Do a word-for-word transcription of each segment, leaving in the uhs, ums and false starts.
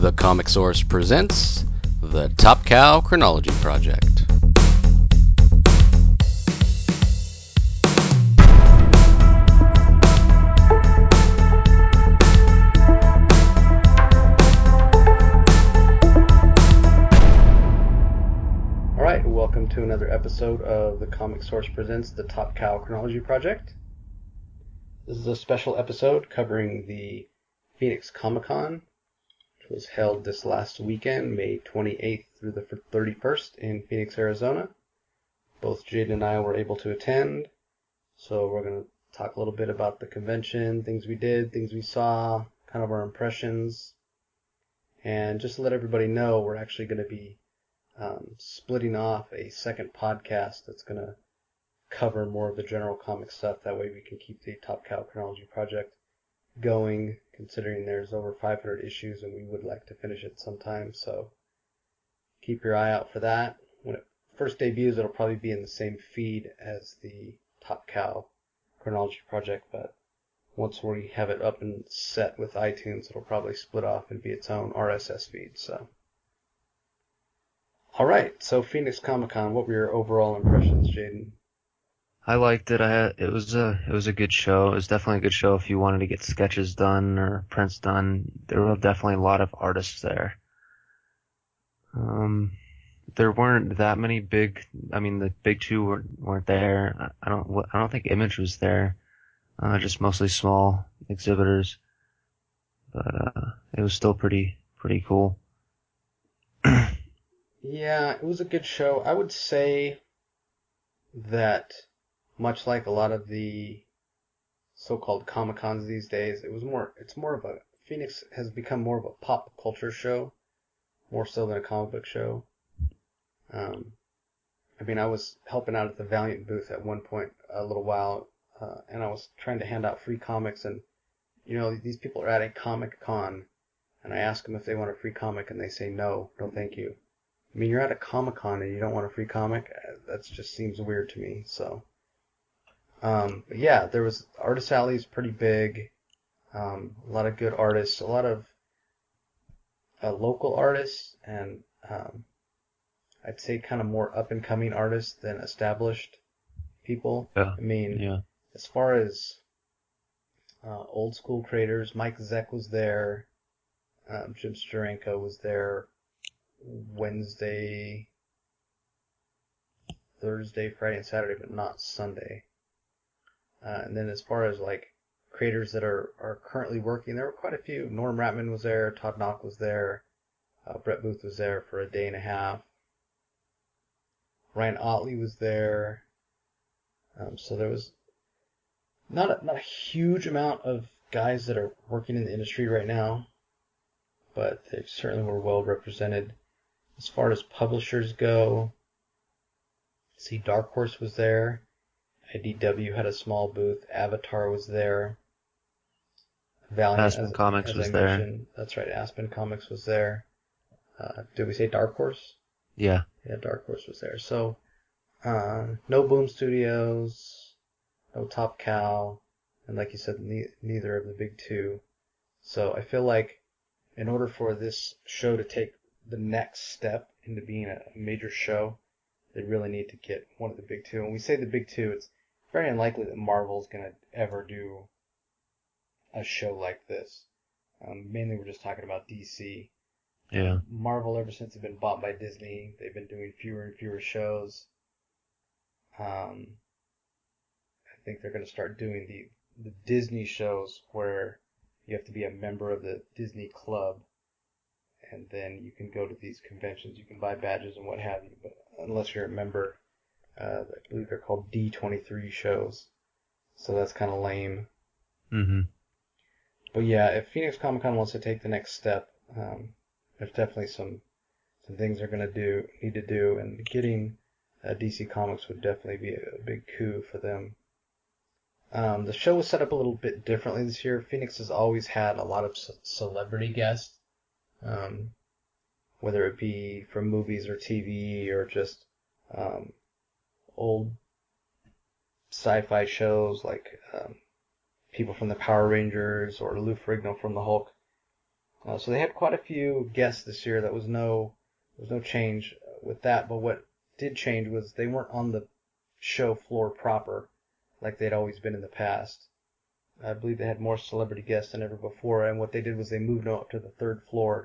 The Comic Source presents the Top Cow Chronology Project. Alright, welcome to another episode of the Comic Source presents the Top Cow Chronology Project. This is a special episode covering the Phoenix Comic Con, which was held this last weekend, May twenty-eighth through the thirty-first in Phoenix, Arizona. Both Jaden and I were able to attend, so we're going to talk a little bit about the convention, things we did, things we saw, kind of our impressions, and just to let everybody know, we're actually going to be um, splitting off a second podcast that's going to cover more of the general comic stuff. That way we can keep the Top Cow Chronology Project going, considering there's over five hundred issues and we would like to finish it sometime. So keep your eye out for that. When it first debuts, it'll probably be in the same feed as the Top Cow Chronology Project, but once we have it up and set with iTunes, it'll probably split off and be its own R S S feed. So, all right. So Phoenix Comic Con, what were your overall impressions, Jaden? I liked it. I had, it was a it was a good show. It was definitely a good show if you wanted to get sketches done or prints done. There were definitely a lot of artists there. Um, there weren't that many big. I mean, the big two weren't weren't there. I don't I don't think Image was there. Uh, just mostly small exhibitors. But uh, it was still pretty pretty cool. Yeah, it was a good show. I would say that much like a lot of the so-called Comic Cons these days, it was more. It's more of a Phoenix has become more of a pop culture show, more so than a comic book show. Um, I mean, I was helping out at the Valiant booth at one point a little while, uh, and I was trying to hand out free comics, and you know, these people are at a Comic Con, and I ask them if they want a free comic, and they say no, no, thank you. I mean, you're at a Comic Con and you don't want a free comic? That just seems weird to me. So, um, but yeah, there was Artist Alley is pretty big. Um, a lot of good artists, a lot of uh, local artists, and um, I'd say kind of more up and coming artists than established people. Yeah, I mean, yeah. as far as uh, old school creators, Mike Zeck was there. Um, Jim Steranko was there Wednesday, Thursday, Friday, and Saturday, but not Sunday. Uh, and then as far as like creators that are, are currently working, there were quite a few. Norm Ratman was there, Todd Knock was there, uh, Brett Booth was there for a day and a half. Ryan Otley was there. Um, so there was not a, not a huge amount of guys that are working in the industry right now, but they certainly were well represented. As far as publishers go, see, Dark Horse was there. I D W had a small booth. Avatar was there. Valiant, Aspen as Comics as I was there. mentioned, that's right. Aspen Comics was there. Uh, did we say Dark Horse? Yeah. Yeah, Dark Horse was there. So, uh, no Boom Studios, no Top Cow, and like you said, ne- neither of the big two. So I feel like in order for this show to take the next step into being a major show, they really need to get one of the big two. When we say the big two, it's very unlikely that Marvel's going to ever do a show like this. Um, mainly, we're just talking about D C. Yeah. Um, Marvel, ever since they've been bought by Disney, they've been doing fewer and fewer shows. Um, I think they're going to start doing the the Disney shows where you have to be a member of the Disney Club, and then you can go to these conventions. You can buy badges and what have you. But unless you're a member, uh, I believe they're called D twenty-three shows. So that's kind of lame. Mhm. But yeah, if Phoenix Comic Con wants to take the next step, um, there's definitely some some things they're going to do need to do, and getting uh, D C Comics would definitely be a, a big coup for them. Um, the show was set up a little bit differently this year. Phoenix has always had a lot of c- celebrity guests, um, whether it be from movies or T V or just um, old sci-fi shows like um, people from the Power Rangers or Lou Ferrigno from the Hulk. Uh, so they had quite a few guests this year. That was no, there was no change with that. But what did change was they weren't on the show floor proper like they'd always been in the past. I believe they had more celebrity guests than ever before, and what they did was they moved them up to the third floor.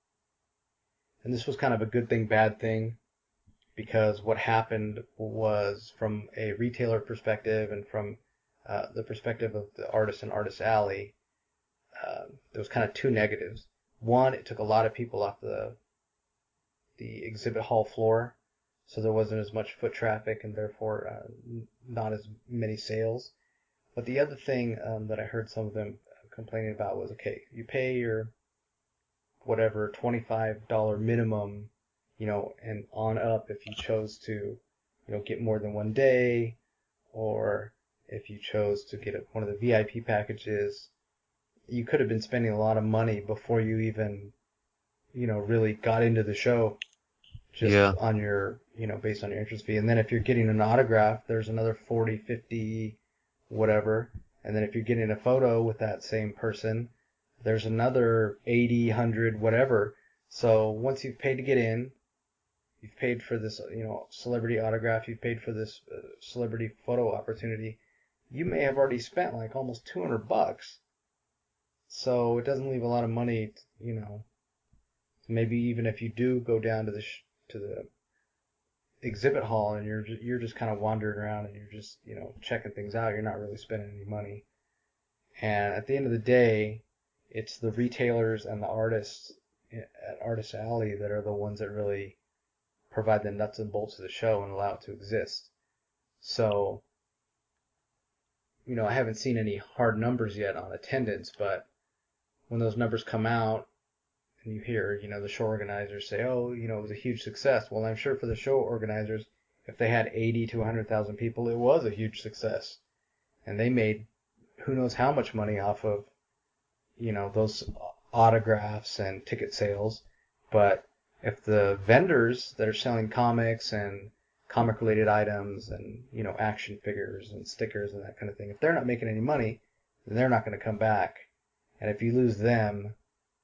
And this was kind of a good thing, bad thing, because what happened was, from a retailer perspective and from uh, the perspective of the artist and Artist Alley, uh, there was kind of two negatives. One, it took a lot of people off the the exhibit hall floor, so there wasn't as much foot traffic and therefore uh, not as many sales. But the other thing um, that I heard some of them complaining about was, okay, you pay your whatever twenty-five dollars minimum, you know, and on up if you chose to, you know, get more than one day, or if you chose to get a, one of the V I P packages, you could have been spending a lot of money before you even, you know, really got into the show, just Yeah. on your, you know, based on your interest fee. And then if you're getting an autograph, there's another forty, fifty, whatever. And then if you're getting a photo with that same person, there's another eighty, one hundred, whatever. So once you've paid to get in, you've paid for this, you know, celebrity autograph, you've paid for this uh, celebrity photo opportunity, you may have already spent like almost two hundred bucks. So it doesn't leave a lot of money, to, you know, maybe even if you do go down to the sh- to the exhibit hall and you're just, you're just kind of wandering around and you're just, you know, checking things out, you're not really spending any money. And at the end of the day, it's the retailers and the artists at Artist Alley that are the ones that really provide the nuts and bolts of the show and allow it to exist. So, you know, I haven't seen any hard numbers yet on attendance, but when those numbers come out and you hear, you know, the show organizers say, oh, you know, it was a huge success. Well, I'm sure for the show organizers, if they had eighty to one hundred thousand people, it was a huge success. And they made who knows how much money off of, you know, those autographs and ticket sales. But if the vendors that are selling comics and comic related items and, you know, action figures and stickers and that kind of thing, if they're not making any money, then they're not going to come back. And if you lose them,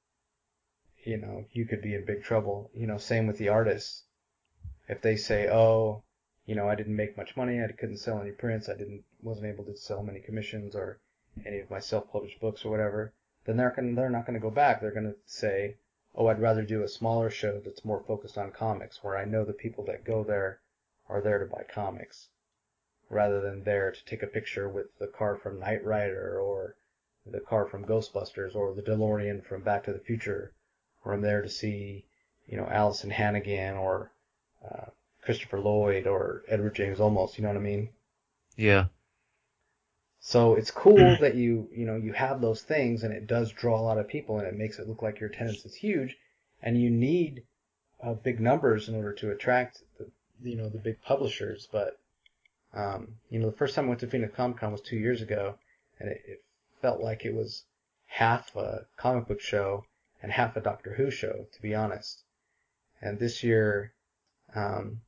you know, you could be in big trouble. You know, same with the artists. If they say, oh, you know, I didn't make much money, I couldn't sell any prints, I didn't wasn't able to sell many commissions or any of my self-published books or whatever, then they're gonna, they're not going to go back. They're going to say, oh, I'd rather do a smaller show that's more focused on comics, where I know the people that go there are there to buy comics, rather than there to take a picture with the car from Knight Rider or the car from Ghostbusters or the DeLorean from Back to the Future, or I'm there to see, you know, Allison Hannigan or uh, Christopher Lloyd or Edward James Olmos, you know what I mean? Yeah. So it's cool that you, you know, you have those things, and it does draw a lot of people, and it makes it look like your attendance is huge, and you need uh, big numbers in order to attract the, you know, the big publishers. But, um, you know, the first time I went to Phoenix Comic Con was two years ago, and it, it felt like it was half a comic book show and half a Doctor Who show, to be honest. And this year, um,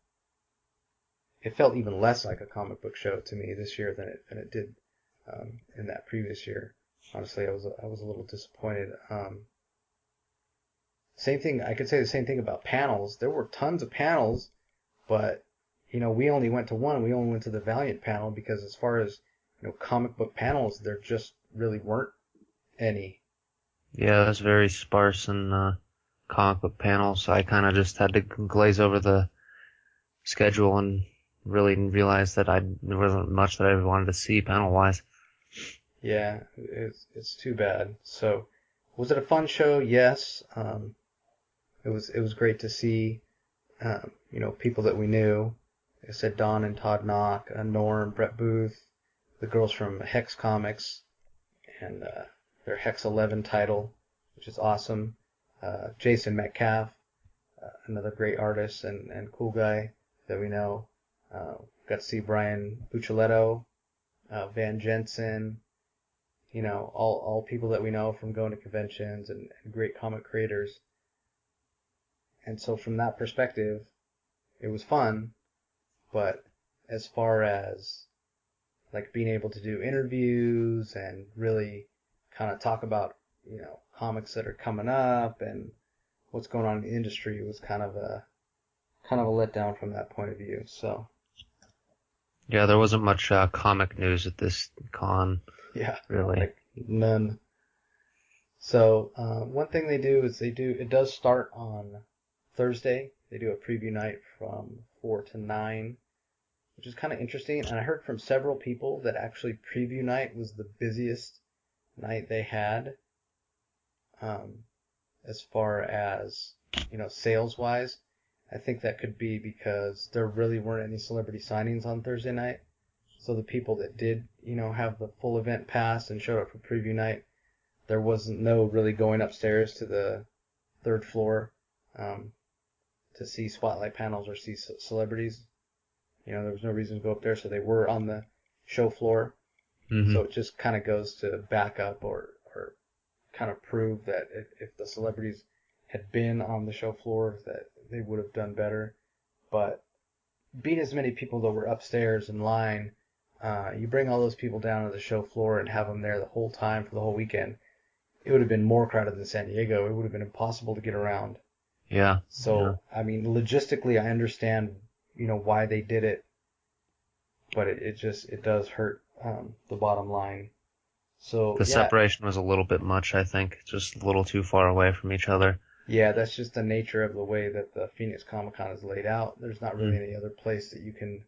it felt even less like a comic book show to me this year than it than it did um, in that previous year. Honestly, I was I was a little disappointed. Um, same thing, I could say the same thing about panels. There were tons of panels, but you know, we only went to one. We only went to the Valiant panel because, as far as, you know, comic book panels, there just really weren't any. Yeah, that's very sparse in uh, comic book panels. I kind of just had to glaze over the schedule and really realize that I there wasn't much that I wanted to see panel wise. Yeah, it's it's too bad. So, was it a fun show? Yes. Um, it was it was great to see, um, you know, people that we knew. Like I said, Don and Todd Knock, uh, Norm, Brett Booth, the girls from Hex Comics, and uh, their Hex eleven title, which is awesome. Uh, Jason Metcalf, uh, another great artist and, and cool guy that we know. Uh, got to see Brian Buccellato, uh, Van Jensen, you know, all, all people that we know from going to conventions and, and great comic creators. And so from that perspective, it was fun. But as far as like being able to do interviews and really kind of talk about you know, comics that are coming up and what's going on in the industry, it was kind of a kind of a letdown from that point of view. So Yeah, there wasn't much uh, comic news at this con, yeah, really. like none. So uh, one thing they do is they do it does start on Thursday. They do a preview night from four to nine, which is kind of interesting. And I heard from several people that actually preview night was the busiest night they had, um, as far as, you know, sales wise. I think that could be because there really weren't any celebrity signings on Thursday night. So the people that did, you know, have the full event pass and showed up for preview night, there wasn't no really going upstairs to the third floor um, to see spotlight panels or see c- celebrities. You know, there was no reason to go up there, so they were on the show floor. Mm-hmm. So it just kind of goes to back up or, or kind of prove that if, if the celebrities had been on the show floor, that they would have done better. But being as many people that were upstairs in line, uh, you bring all those people down to the show floor and have them there the whole time for the whole weekend, it would have been more crowded than San Diego. It would have been impossible to get around. Yeah. So, yeah. I mean, logistically, I understand, you know, why they did it, but it, it just, it does hurt um, the bottom line. So, The yeah. separation was a little bit much, I think. Just a little too far away from each other. Yeah, that's just the nature of the way that the Phoenix Comic Con is laid out. There's not really Mm. any other place that you can,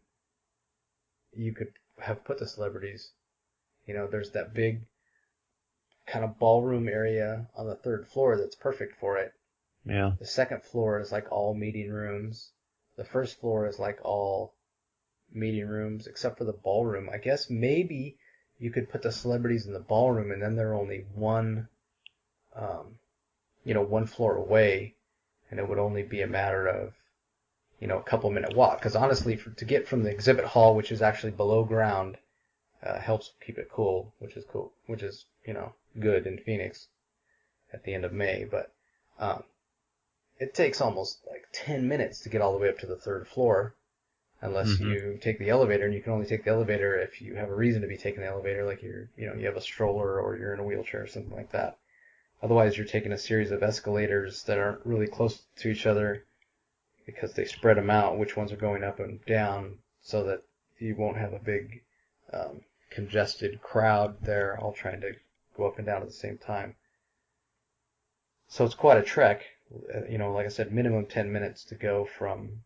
you could have put the celebrities. You know, there's that big kind of ballroom area on the third floor that's perfect for it. Yeah. The second floor is like all meeting rooms. The first floor is like all meeting rooms, except for the ballroom. I guess maybe you could put the celebrities in the ballroom, and then they're only one, um, you know, one floor away, and it would only be a matter of, you know, a couple minute walk. Because honestly, for, to get from the exhibit hall, which is actually below ground, uh, helps keep it cool, which is cool, which is, you know, good in Phoenix at the end of May. But um, it takes almost like ten minutes to get all the way up to the third floor, unless Mm-hmm. you take the elevator, and you can only take the elevator if you have a reason to be taking the elevator, like you're, you know, you have a stroller or you're in a wheelchair or something like that. Otherwise, you're taking a series of escalators that aren't really close to each other because they spread them out, which ones are going up and down, so that you won't have a big um, congested crowd there all trying to go up and down at the same time. So it's quite a trek. Uh, You know, like I said, minimum ten minutes to go from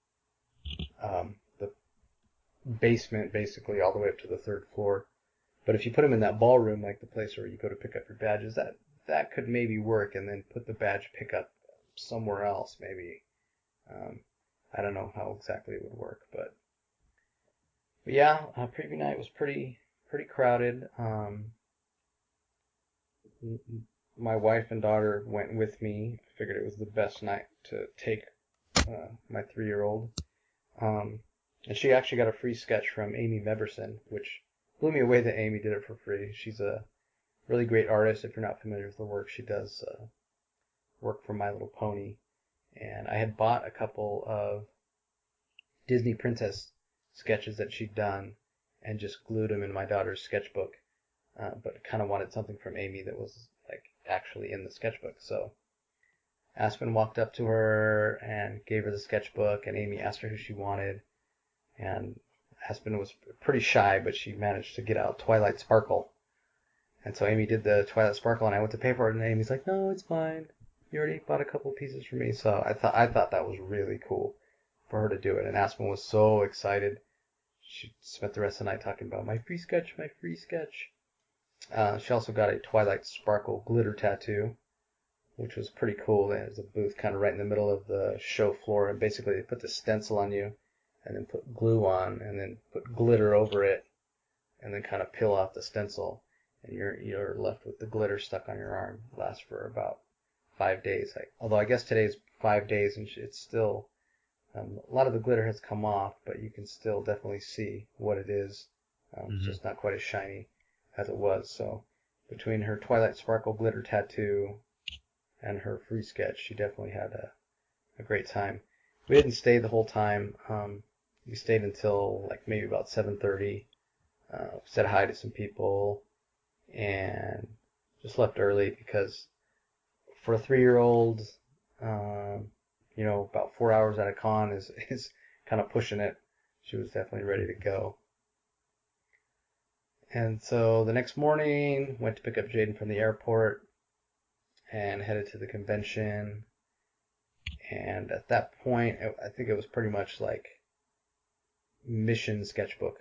um, the basement basically all the way up to the third floor. But if you put them in that ballroom, like the place where you go to pick up your badges, that that could maybe work, and then put the badge pickup somewhere else, maybe. Um, I don't know how exactly it would work, but, but yeah, uh, preview night was pretty pretty crowded. Um, my wife and daughter went with me. I figured it was the best night to take uh, my three-year-old. Um, and she actually got a free sketch from Amy Meberson, which blew me away that Amy did it for free. She's a really great artist. If you're not familiar with the work, she does uh, work for My Little Pony. And I had bought a couple of Disney Princess sketches that she'd done and just glued them in my daughter's sketchbook. Uh, but kind of wanted something from Amy that was like actually in the sketchbook. So Aspen walked up to her and gave her the sketchbook, and Amy asked her who she wanted. And Aspen was pretty shy, but she managed to get out Twilight Sparkle. And so Amy did the Twilight Sparkle, and I went to pay for it, and Amy's like, "No, it's fine. You already bought a couple pieces for me." So I thought I thought that was really cool for her to do it, and Aspen was so excited. She spent the rest of the night talking about my free sketch, my free sketch. Uh, she also got a Twilight Sparkle glitter tattoo, which was pretty cool. There's a booth kind of right in the middle of the show floor, and basically they put the stencil on you, and then put glue on, and then put glitter over it, and then kind of peel off the stencil, and you're you're left with the glitter stuck on your arm. It lasts for about five days. Like, although I guess today's five days, and it's still um, a lot of the glitter has come off, but you can still definitely see what it is. Um, Mm-hmm. It's just not quite as shiny as it was. So between her Twilight Sparkle glitter tattoo and her free sketch, she definitely had a, a great time. We didn't stay the whole time. Um, we stayed until like maybe about seven thirty. Uh, said hi to some people and just left early because for a three-year-old, um, you know, about four hours at a con is is kind of pushing it. She was definitely ready to go. And so the next morning, went to pick up Jaden from the airport and headed to the convention. And at that point, I think it was pretty much like mission sketchbook.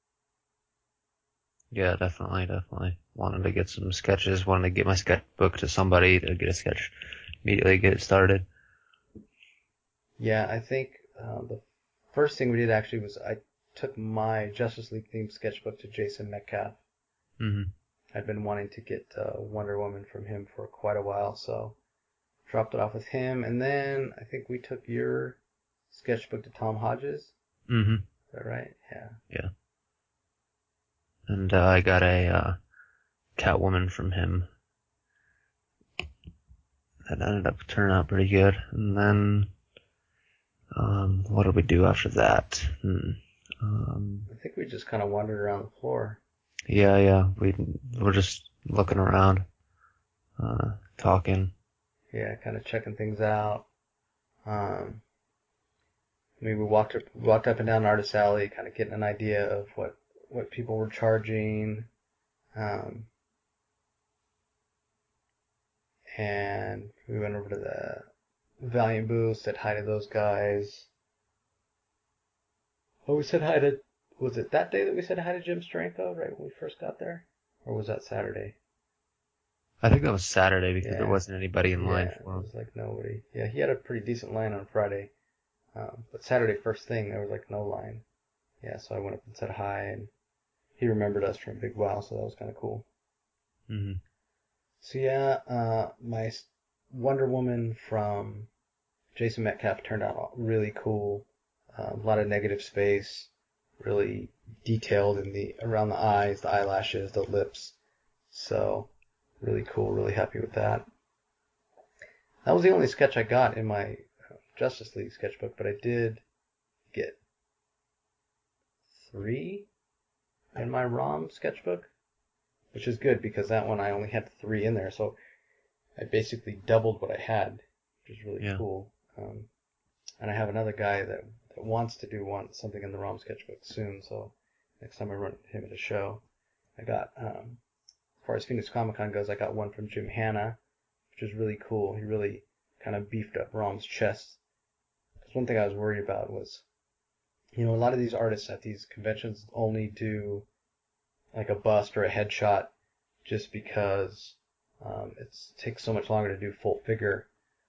Yeah, definitely, definitely. Wanted to get some sketches, wanted to get my sketchbook to somebody to get a sketch, immediately get it started. Yeah, I think uh, the first thing we did actually was I took my Justice League themed sketchbook to Jason Metcalf. Mm-hmm. I'd been wanting to get uh, Wonder Woman from him for quite a while, so dropped it off with him. And then I think we took your sketchbook to Tom Hodges. Mm-hmm. Is that right? Yeah. Yeah. And uh, I got a uh, Catwoman from him. That ended up turning out pretty good. And then, um, what did we do after that? Hmm. Um, I think we just kind of wandered around the floor. yeah, yeah. We were just looking around, uh, talking. Yeah, kind of checking things out. Um, I mean, we walked up, walked up and down Artist Alley, kind of getting an idea of what, what people were charging. Um, and we went over to the Valiant booth, said hi to those guys. Oh, we said hi to, was it that day that we said hi to Jim Steranko, right when we first got there? Or was that Saturday? I think that was Saturday because Yeah. there wasn't anybody in line Yeah, for it him. was like nobody. Yeah, he had a pretty decent line on Friday. Um, but Saturday first thing, there was like no line. Yeah, so I went up and said hi, and he remembered us from a big while, so that was kind of cool. Mm-hmm. So yeah, uh, my Wonder Woman from Jason Metcalf turned out really cool. Um, a lot of negative space, really detailed in the around the eyes, the eyelashes, the lips. So really cool. Really happy with that. That was the only sketch I got in my Justice League sketchbook, but I did get three in my ROM sketchbook, which is good because that one I only had three in there, so I basically doubled what I had, which is really Yeah. cool. Um, and I have another guy that, that wants to do one something in the ROM sketchbook soon, so next time I run into him at a show, I got, um, as far as Phoenix Comic Con goes, I got one from Jim Hanna, which is really cool. He really kind of beefed up ROM's chest. Because one thing I was worried about was, you know, a lot of these artists at these conventions only do like a bust or a headshot just because um, it takes so much longer to do full figure.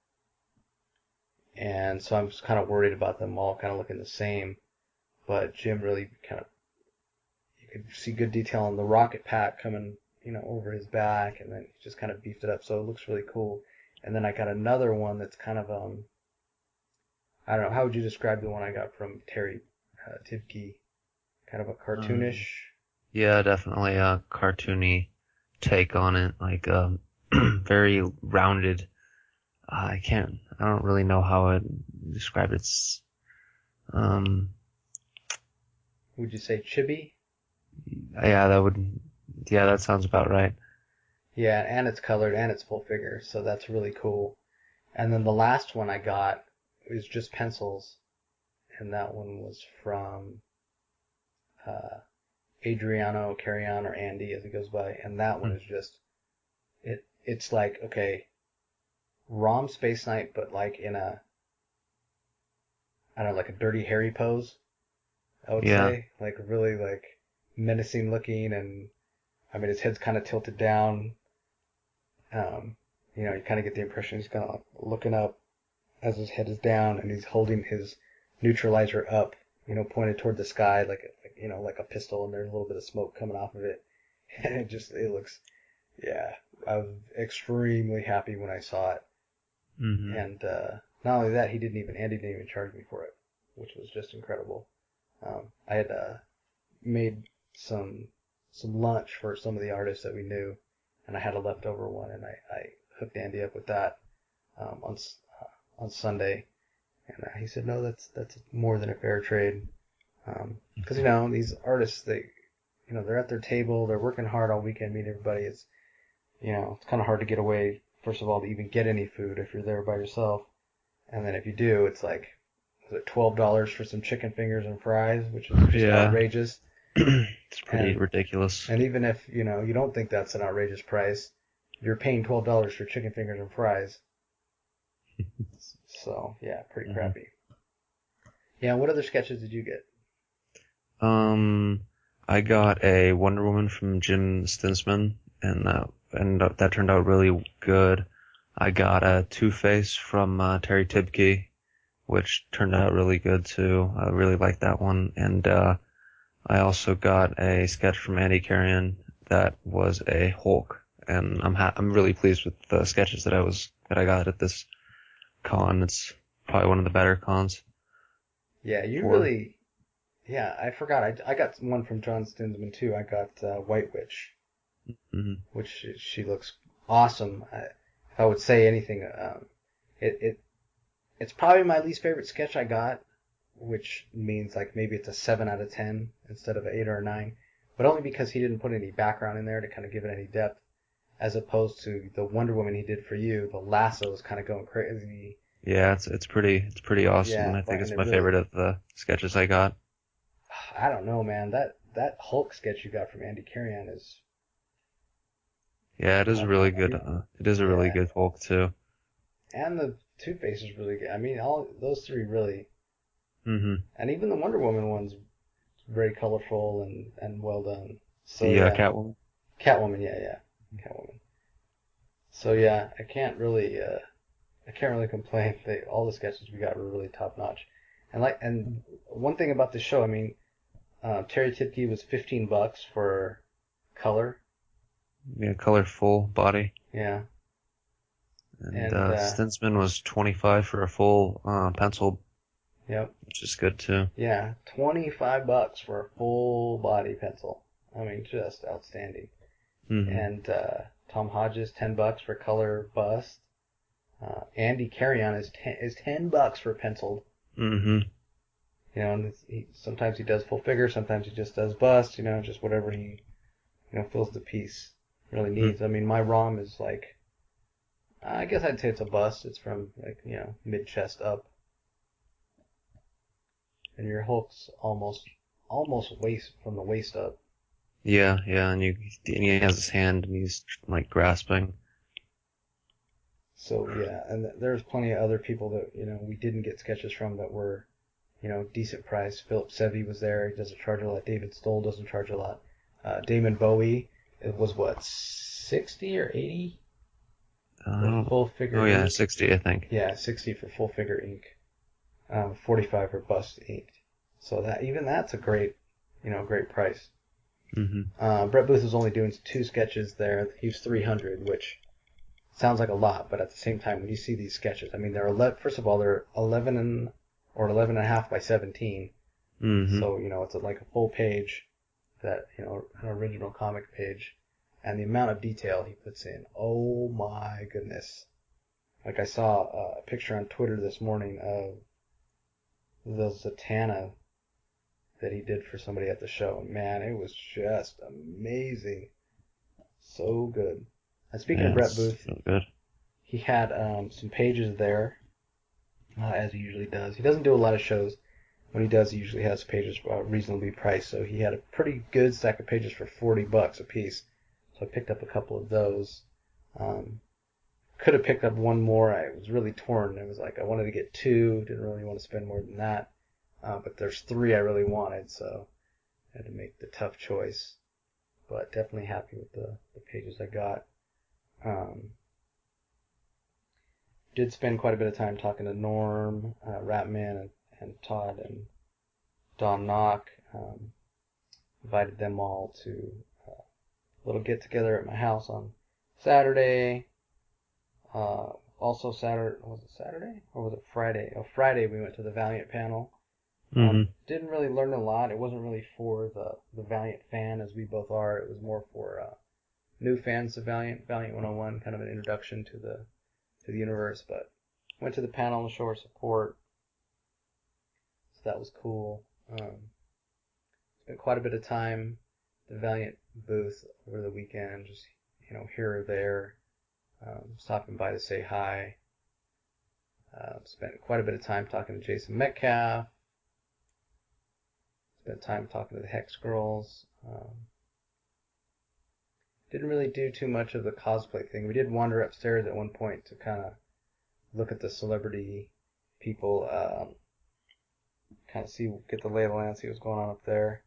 And so I'm just kind of worried about them all kind of looking the same. But Jim really kind of, you could see good detail on the rocket pack coming, you know, over his back, and then he just kind of beefed it up. So it looks really cool. And then I got another one that's kind of, um, I don't know, how would you describe the one I got from Terry uh, Tibke? Kind of a cartoonish. Um, yeah, definitely a cartoony take on it, like um, very rounded. Uh, I can't, I don't really know how I describe it. It's, um, Would you say chibi? yeah, that would, yeah, that sounds about right. Yeah, and it's colored and it's full figure, so that's really cool. And then the last one I got was just pencils, and that one was from uh, Adriano Carrion, or Andy as he goes by, and that one Hmm. is just it. It's like, okay, ROM Space Knight, but like in a, I don't know, like a Dirty Harry pose, I would Yeah. say, like really like menacing looking, and I mean his head's kind of tilted down. Um, you know, you kind of get the impression he's kind of looking up as his head is down, and he's holding his neutralizer up, you know, pointed toward the sky, like, like you know, like a pistol, and there's a little bit of smoke coming off of it, and it just it looks, yeah, I was extremely happy when I saw it, Mm-hmm. and uh, not only that, he didn't even Andy didn't even charge me for it, which was just incredible. Um, I had uh, made some some lunch for some of the artists that we knew, and I had a leftover one, and I, I hooked Andy up with that um, on uh, on Sunday, and uh, he said, no, that's that's more than a fair trade, because um, you know these artists, they, you know, they're at their table, they're working hard all weekend, meeting everybody. It's you know, it's kind of hard to get away, first of all, to even get any food if you're there by yourself. And then if you do, it's like, is it twelve dollars for some chicken fingers and fries, which is just Yeah. outrageous. It's pretty And, ridiculous. and even if, you know, you don't think that's an outrageous price, you're paying twelve dollars for chicken fingers and fries. So, yeah, pretty Mhm. crappy. Yeah, what other sketches did you get? Um, I got a Wonder Woman from Jim Stinsman, and that and that turned out really good. I got a Two-Face from uh, Terry Tibke, which turned out really good too. I really liked that one. And uh, I also got a sketch from Andy Carrion that was a Hulk, and I'm ha- I'm really pleased with the sketches that I was that I got at this con. It's probably one of the better cons. Yeah, you For really, yeah, I forgot. I, I got one from John Stinsman too. I got uh, White Witch, mhm. which she, she looks awesome. I, if I would say anything, um, it, it it's probably my least favorite sketch I got, which means like maybe it's a seven out of ten instead of an eight or a nine, but only because he didn't put any background in there to kind of give it any depth, as opposed to the Wonder Woman he did for you. The lasso is kind of going crazy. Yeah, it's it's pretty it's pretty awesome, and Yeah, I but think and it's it my really, favorite of the sketches I got. I don't know, man. That that Hulk sketch you got from Andy Carrion is, Yeah, it is I, a I, really good. you, Uh, it is a really yeah, good Hulk too. and the Two Face is really good. I mean, all those three really, Mhm. and even the Wonder Woman one's very colorful and and well done. So The uh, yeah, Catwoman. Catwoman, yeah, yeah, Catwoman. So yeah, I can't really, uh, I can't really complain. They, all the sketches we got were really top notch. And like, and one thing about the show, I mean, uh, Terry Tipke was fifteen bucks for color. Yeah, colorful body. Yeah, And and uh, uh, Stinsman was twenty-five for a full uh, pencil, yep, which is good too. yeah, twenty-five bucks for a full body pencil. I mean, just outstanding. Mhm. And uh, Tom Hodges, ten bucks for color bust. Uh, Andy Carrion is ten, is ten bucks for penciled. Mhm. You know, and he, sometimes he does full figure, sometimes he just does bust. You know, just whatever he, you know, feels the piece really Mm. needs. I mean, my ROM is like, I guess I'd say it's a bust. It's from like, you know, mid chest up, and your Hulk's almost almost waist from the waist up. Yeah, yeah, and you and he has his hand and he's like grasping. So yeah, and there's plenty of other people that you know we didn't get sketches from that were, you know, decent price. Philip Sevy was there. He doesn't charge a lot. David Stoll doesn't charge a lot. Uh, Damon Bowie, it was what, sixty or eighty for Uh, full oh figure yeah, ink? sixty I think. Yeah, sixty for full figure ink. Um, forty-five for bust ink. So that even that's a great, you know, great price. Mhm. Uh, Brett Booth was only doing two sketches there. He was three hundred, which sounds like a lot, but at the same time, when you see these sketches, I mean, they're ele- first of all, they're eleven and or eleven and a half by seventeen. Mhm. So, you know, it's like a full page, that, you know, an original comic page. And the amount of detail he puts in, oh my goodness. Like I saw a picture on Twitter this morning of the Zatanna that he did for somebody at the show. And man, it was just amazing. So good. And speaking of Yeah, Brett it's Booth, real good. he had um, some pages there, uh, as he usually does. He doesn't do a lot of shows. When he does, he usually has pages uh, reasonably priced. So he had a pretty good stack of pages for forty bucks a piece. So I picked up a couple of those. Um, could have picked up one more. I was really torn. It was like I wanted to get two. Didn't really want to spend more than that. Uh, but there's three I really wanted, so I had to make the tough choice. But definitely happy with the, the pages I got. Um, did spend quite a bit of time talking to Norm, uh, Ratman, and, and Todd and Don Knock. Um, invited them all to uh, a little get together at my house on Saturday. Uh, also Saturday, was it Saturday or was it Friday? Oh, Friday we went to the Valiant panel. Um, Mhm. didn't really learn a lot. It wasn't really for the, the Valiant fan as we both are. It was more for uh, new fans of Valiant, Valiant one oh one, kind of an introduction to the to the universe. But went to the panel to show our support, so that was cool. Um, spent quite a bit of time at the Valiant booth over the weekend, just you know, here or there, um, stopping by to say hi. Uh, spent quite a bit of time talking to Jason Metcalf. Spent time talking to the Hex Girls. Um, didn't really do too much of the cosplay thing. We did wander upstairs at one point to kind of look at the celebrity people, um, kind of see, get the lay of the land, see what's going on up there.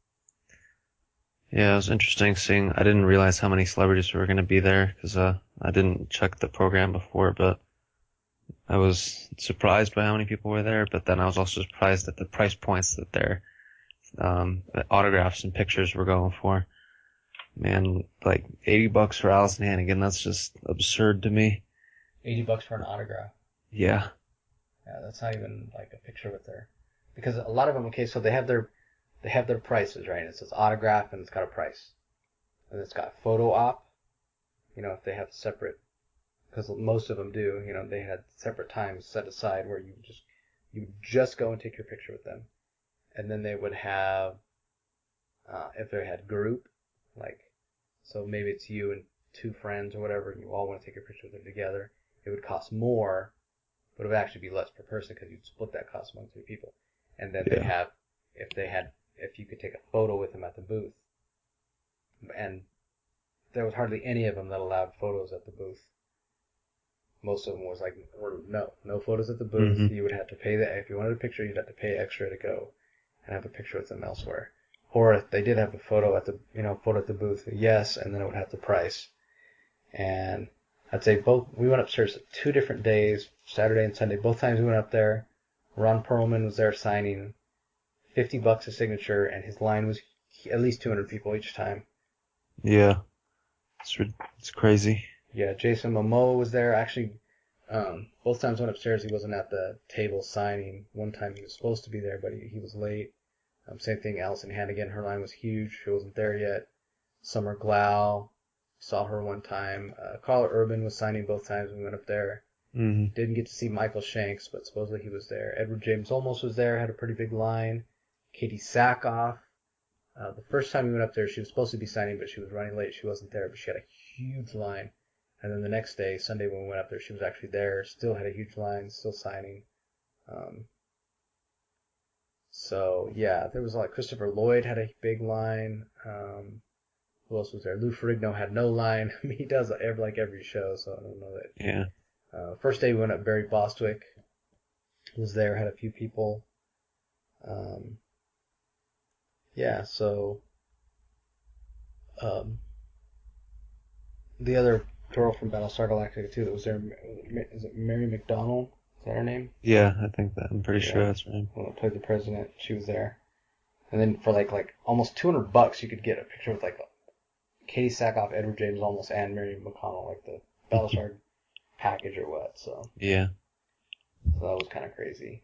Yeah, it was interesting seeing. I didn't realize how many celebrities were going to be there because uh, I didn't check the program before, but I was surprised by how many people were there. But then I was also surprised at the price points that their um, autographs and pictures were going for. Man, like eighty bucks for Allison Hannigan, that's just absurd to me. eighty bucks for an autograph. Yeah. Yeah, that's not even like a picture with their, because a lot of them, okay, so they have their, they have their prices, right? It says autograph and it's got a price. And it's got photo op, you know, if they have separate, because most of them do, you know, they had separate times set aside where you just, you would just go and take your picture with them. And then they would have, uh, if they had group, like, so maybe it's you and two friends or whatever, and you all want to take a picture with them together, it would cost more, but it would actually be less per person because you'd split that cost among three people. And then Yeah. they have, if they had, if you could take a photo with them at the booth, and there was hardly any of them that allowed photos at the booth. Most of them was like, or no, no photos at the booth. Mhm. You would have to pay that. If you wanted a picture, you'd have to pay extra to go and have a picture with them elsewhere. Or if they did have a photo at the, you know, photo at the booth, yes, and then it would have the price. And I'd say both, we went upstairs two different days, Saturday and Sunday. Both times we went up there, Ron Perlman was there signing, fifty bucks a signature, and his line was at least two hundred people each time. Yeah. It's it's crazy. Yeah, Jason Momoa was there. Actually, um, both times I went upstairs, he wasn't at the table signing. One time he was supposed to be there, but he, he was late. Um, same thing, Allison Hannigan. Her line was huge. She wasn't there yet. Summer Glau, saw her one time. Uh, Carl Urban was signing both times we went up there. Mhm. Didn't get to see Michael Shanks, but supposedly he was there. Edward James Olmos was there, had a pretty big line. Katie Sackhoff. Uh, the first time we went up there, she was supposed to be signing, but she was running late. She wasn't there, but she had a huge line. And then the next day, Sunday, when we went up there, she was actually there, still had a huge line, still signing. Um, so, yeah, there was like Christopher Lloyd had a big line. Um, who else was there? Lou Ferrigno had no line. I mean, he does every, like every show, so I don't know that. Yeah. Uh, first day we went up, Barry Bostwick was there, had a few people. Um, yeah, so um, the other girl from Battlestar Galactica too that was there, is it Mary McDonnell? Is that her name? Yeah, I think that. I'm pretty Yeah. sure that's right. When I played the president, she was there. And then for like like almost two hundred bucks, you could get a picture with like Katie Sackhoff, Edward James Olmos, and Mary McConnell, like the Battlestar package or what. So, Yeah. so that was kind of crazy.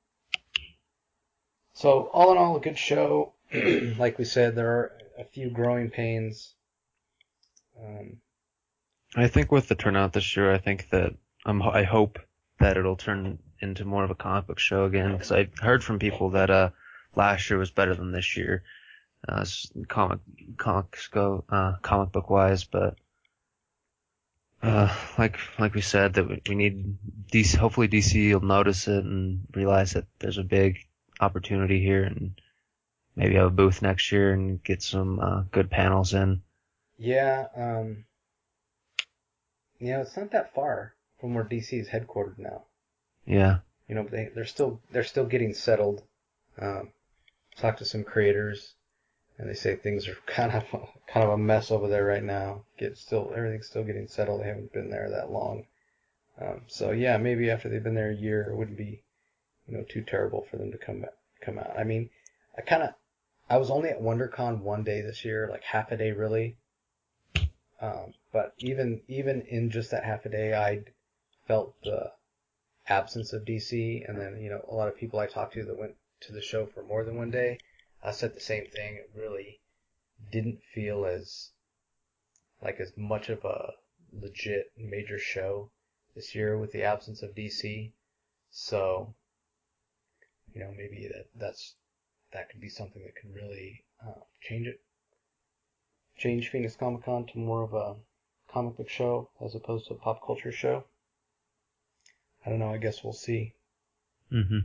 So all in all, a good show. Like we said, there are a few growing pains. Um, I think with the turnout this year, I think that um, I hope that it'll turn into more of a comic book show again because I heard from people that uh last year was better than this year, uh, comic comics go uh comic book wise, but uh like like we said that we, we need D C. Hopefully D C will notice it and realize that there's a big opportunity here and maybe have a booth next year and get some uh, good panels in. yeah, um, you know, it's not that far from where D C is headquartered now. Yeah. You know, they they're still they're still getting settled. Um, talked to some creators, and they say things are kind of kind of a mess over there right now. Get still everything's still getting settled. They haven't been there that long. Um, so yeah, maybe after they've been there a year, it wouldn't be, you know, too terrible for them to come back, come out. I mean, I kind of I was only at WonderCon one day this year, like half a day really. Um, but even even in just that half a day, I felt the absence of D C. And then, you know, a lot of people I talked to that went to the show for more than one day, I said the same thing. It really didn't feel as like as much of a legit major show this year with the absence of D C. So, you know, maybe that that's that could be something that could really uh, change it, change Phoenix Comic Con to more of a comic book show as opposed to a pop culture show. I don't know. I guess we'll see. Mm-hmm.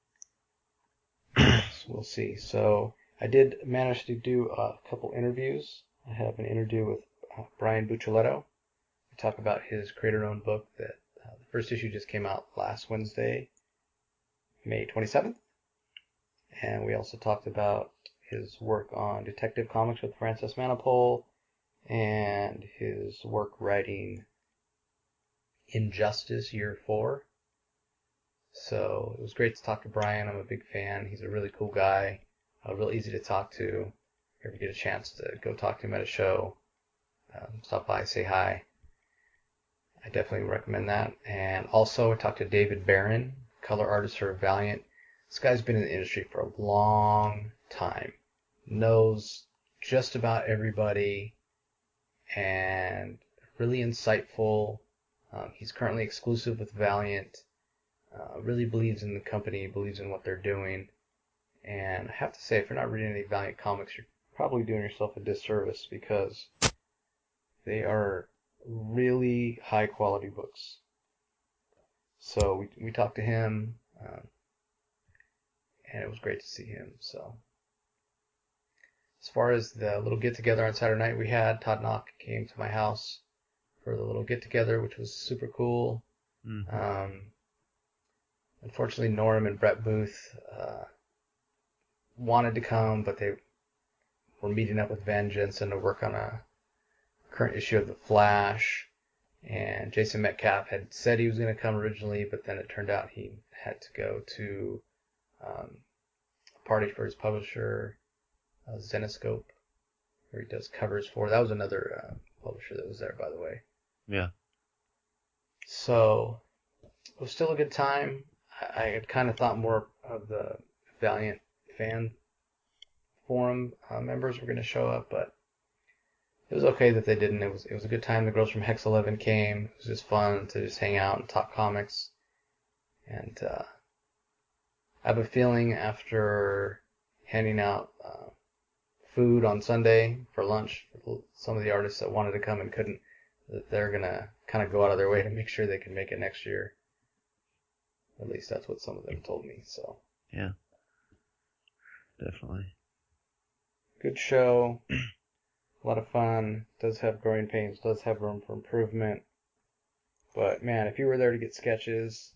Yes, we'll see. So I did manage to do a couple interviews. I have an interview with uh, Brian Buccellato. We talk about his creator-owned book that uh, the first issue just came out last Wednesday, May twenty-seventh. And we also talked about his work on Detective Comics with Francis Manapul and his work writing Injustice Year four. So it was great to talk to Brian. I'm a big fan. He's a really cool guy, uh, real easy to talk to. If you ever get a chance to go talk to him at a show, um, stop by, say hi. I definitely recommend that. And also I talked to David Barron, color artist for Valiant. This guy's been in the industry for a long time, knows just about everybody, and really insightful. Um, he's currently exclusive with Valiant. Uh, really believes in the company, believes in what they're doing. And I have to say, if you're not reading any Valiant comics, you're probably doing yourself a disservice because they are really high quality books. So we we talked to him, um, and it was great to see him. So as far as the little get together on Saturday night we had, Todd Knock came to my house for the little get together, which was super cool. Mm-hmm. Um, unfortunately, Norm and Brett Booth uh, wanted to come, but they were meeting up with Van Jensen to work on a current issue of The Flash. And Jason Metcalf had said he was going to come originally, but then it turned out he had to go to um, a party for his publisher, uh, Zenescope, where he does covers for. That was another uh, publisher that was there, by the way. Yeah. So it was still a good time. I, I had kind of thought more of the Valiant fan forum uh, members were going to show up, but it was okay that they didn't. It was it was a good time. The girls from Hex eleven came. It was just fun to just hang out and talk comics. And uh, I have a feeling after handing out uh, food on Sunday for lunch for some of the artists that wanted to come and couldn't, that they're going to kind of go out of their way to make sure they can make it next year. At least that's what some of them told me. So Yeah. Definitely. good show. A lot of fun. Does have growing pains. Does have room for improvement. But man, if you were there to get sketches,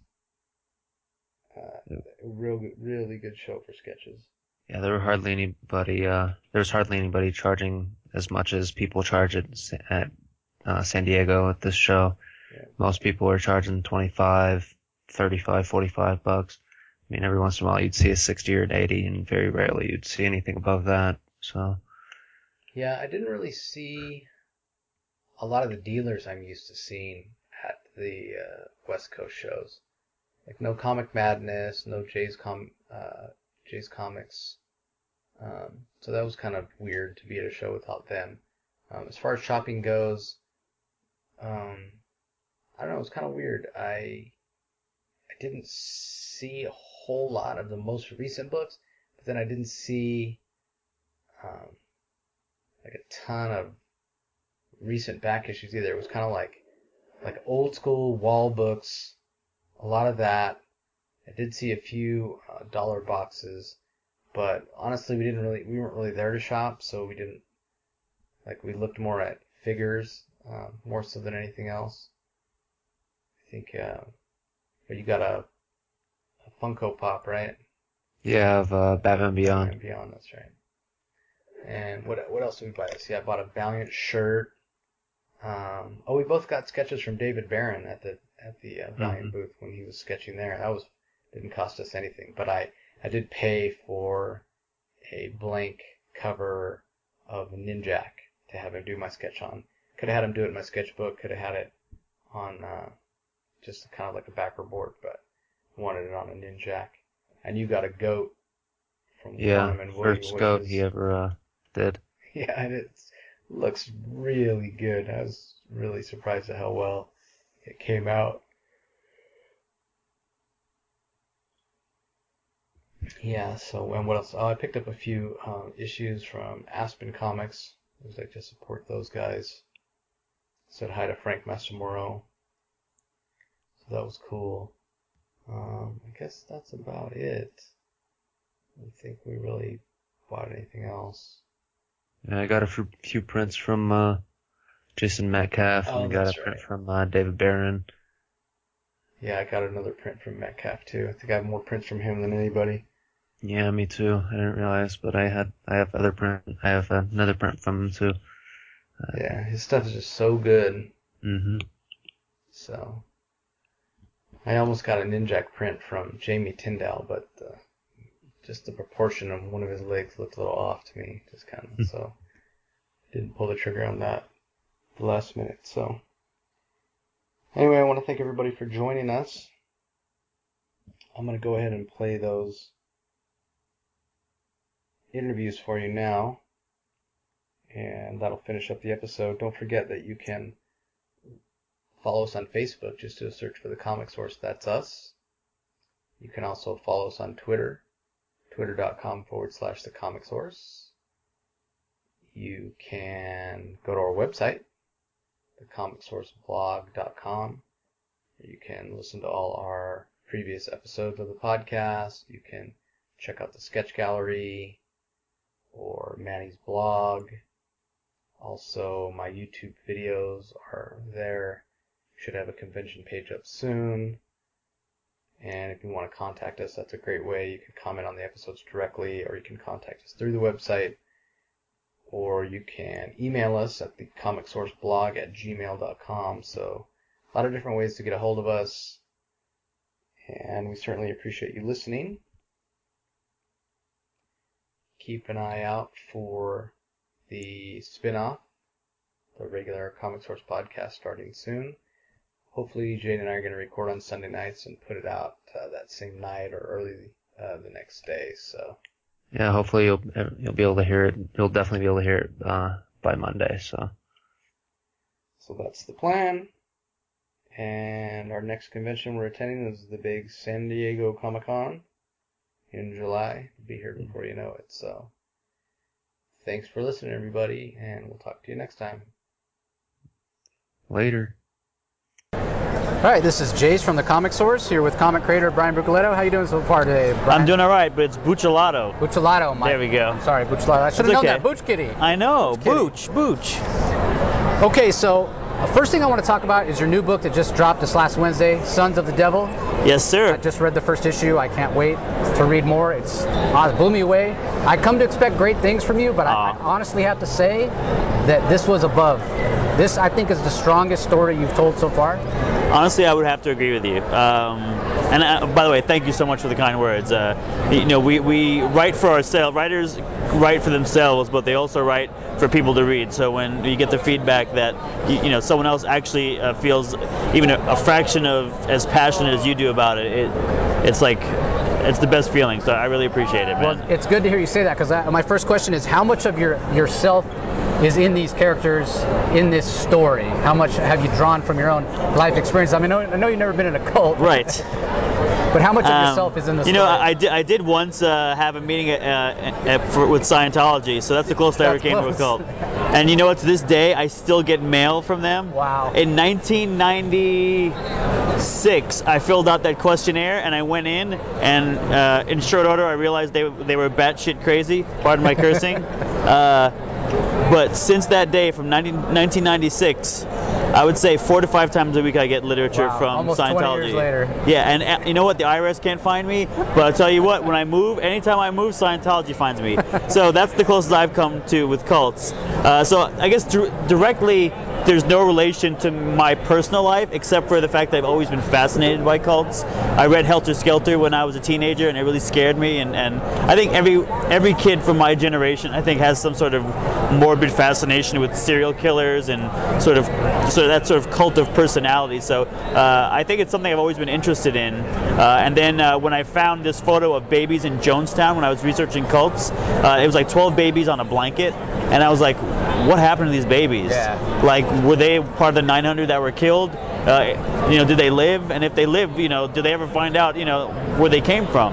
uh, Yep. real, really good show for sketches. Yeah, there were hardly anybody. Uh, there was hardly anybody charging as much as people charge at at uh, San Diego at this show. Yeah. Most people were charging twenty-five, thirty-five, forty-five bucks. I mean, every once in a while you'd see a sixty or an eighty, and very rarely you'd see anything above that. So. Yeah, I didn't really see a lot of the dealers I'm used to seeing at the uh, West Coast shows. Like no Comic Madness, no Jay's com uh, Jay's Comics. Um, so that was kind of weird to be at a show without them. Um, as far as shopping goes, um, I don't know. It was kind of weird. I I didn't see a whole lot of the most recent books, but then I didn't see um, like a ton of recent back issues either. It was kind of like like old school wall books, a lot of that. I did see a few uh, dollar boxes, but honestly, we didn't really we weren't really there to shop, so we didn't like we looked more at figures uh, more so than anything else. I think uh, you got a, a Funko Pop, right? Yeah, of uh, Batman Beyond. Batman Beyond, that's right. And what what else did we buy? See, I bought a Valiant shirt. Um, oh, we both got sketches from David Barron at the at the uh, Valiant Mm-hmm. booth when he was sketching there. That was didn't cost us anything, but I I did pay for a blank cover of Ninjak to have him do my sketch on. Could have had him do it in my sketchbook. Could have had it on uh, just kind of like a backer board, but wanted it on a Ninjak. And you got a goat from Yeah, Quantum and Woody, first which goat is he ever uh, did. yeah, and it looks really good. I was really surprised at how well it came out. Yeah, so, and what else? Oh, I picked up a few um, issues from Aspen Comics. It was like to support those guys. said hi to Frank Massimoro. So that was cool. Um, I guess that's about it. I don't think we really bought anything else. Yeah, I got a few, few prints from uh, Jason Metcalf, Oh, and got a that's print right. from uh, David Barron. Yeah, I got another print from Metcalf too. I think I have more prints from him than anybody. Yeah, me too. I didn't realize, but I had I have other print. I have another print from him too. Uh, Yeah, his stuff is just so good. Mm-hmm. So I almost got a Ninjak print from Jamie Tyndall, but uh, just the proportion of one of his legs looked a little off to me, just kind of. So didn't pull the trigger on that at the last minute. So anyway, I want to thank everybody for joining us. I'm going to go ahead and play those interviews for you now, and that'll finish up the episode. Don't forget that you can follow us on Facebook. Just do a search for The Comic Source. That's us. You can also follow us on Twitter, twitter.com forward slash The Comic Source. You can go to our website, the comic source blog dot com. You can listen to all our previous episodes of the podcast. You can check out the sketch gallery or Manny's blog. Also, my YouTube videos are there. Should have a convention page up soon. And if you want to contact us, that's a great way. You can comment on the episodes directly, or you can contact us through the website, or you can email us at the comic source blog at gmail dot com. So a lot of different ways to get a hold of us, and we certainly appreciate you listening. Keep an eye out for the spin-off, the regular Comic Source podcast starting soon. Hopefully Jane and I are going to record on Sunday nights and put it out uh, that same night or early uh, the next day. So Yeah, hopefully you'll you'll be able to hear it. You'll definitely be able to hear it uh, by Monday. So. So that's the plan. And our next convention we're attending is the big San Diego Comic-Con in July. We'll be here before you know it. So thanks for listening, everybody, and we'll talk to you next time. Later. All right, this is Jace from the Comic Source here with comic creator Brian Buccoletto. How you doing so far today, Brian? I'm doing all right, but it's Bucciolato. Bucciolato. My, There we go. I'm sorry, Bucciolato. I should have It's known okay. that. Booch Kitty. I know. Booch Booch. Booch. Okay, so the first thing I want to talk about is your new book that just dropped this last Wednesday, Sons of the Devil. Yes, sir. I just read the first issue. I can't wait to read more. It's it blew me away. I come to expect great things from you, but I, I honestly have to say that this was above. This, I think, is the strongest story you've told so far. Honestly, I would have to agree with you. Um, and uh, by the way, thank you so much for the kind words. Uh, you know, we, we write for ourselves. Writers write for themselves, but they also write for people to read. So when you get the feedback that you, you know someone else actually uh, feels even a, a fraction of as passionate as you do about it, it it's like it's the best feeling. So I really appreciate it, man. Well, it's good to hear you say that, because my first question is, how much of your yourself is in these characters in this story? How much have you drawn from your own life experience? I mean, I know, I know you've never been in a cult, Right. but how much of Um, yourself is in the you story? know, I did, I did once uh, have a meeting at, uh, at, for, with Scientology, so that's the closest I ever That's came close. to a cult. And you know what? To this day, I still get mail from them. Wow. In nineteen ninety-six, I filled out that questionnaire, and I went in, and uh, in short order, I realized they they were batshit crazy. Pardon my cursing. uh, But since that day, from nineteen ninety-six, I would say four to five times a week I get literature Wow, from almost Scientology. twenty years later. Yeah, and uh, you know what? The I R S can't find me, but I'll tell you what, when I move, anytime I move, Scientology finds me. So that's the closest I've come to with cults. Uh, so I guess dir- directly, there's no relation to my personal life, except for the fact that I've always been fascinated by cults. I read Helter Skelter when I was a teenager, and it really scared me. And, and I think every every kid from my generation, I think, has some sort of morbid fascination with serial killers and sort of sort of that sort of cult of personality. So uh, I think it's something I've always been interested in. Uh, and then uh, when I found this photo of babies in Jonestown when I was researching cults, uh, it was like twelve babies on a blanket, and I was like, what happened to these babies? Yeah. Like, were they part of the nine hundred that were killed? Uh, you know, did they live? And if they live, you know, did they ever find out, you know, where they came from?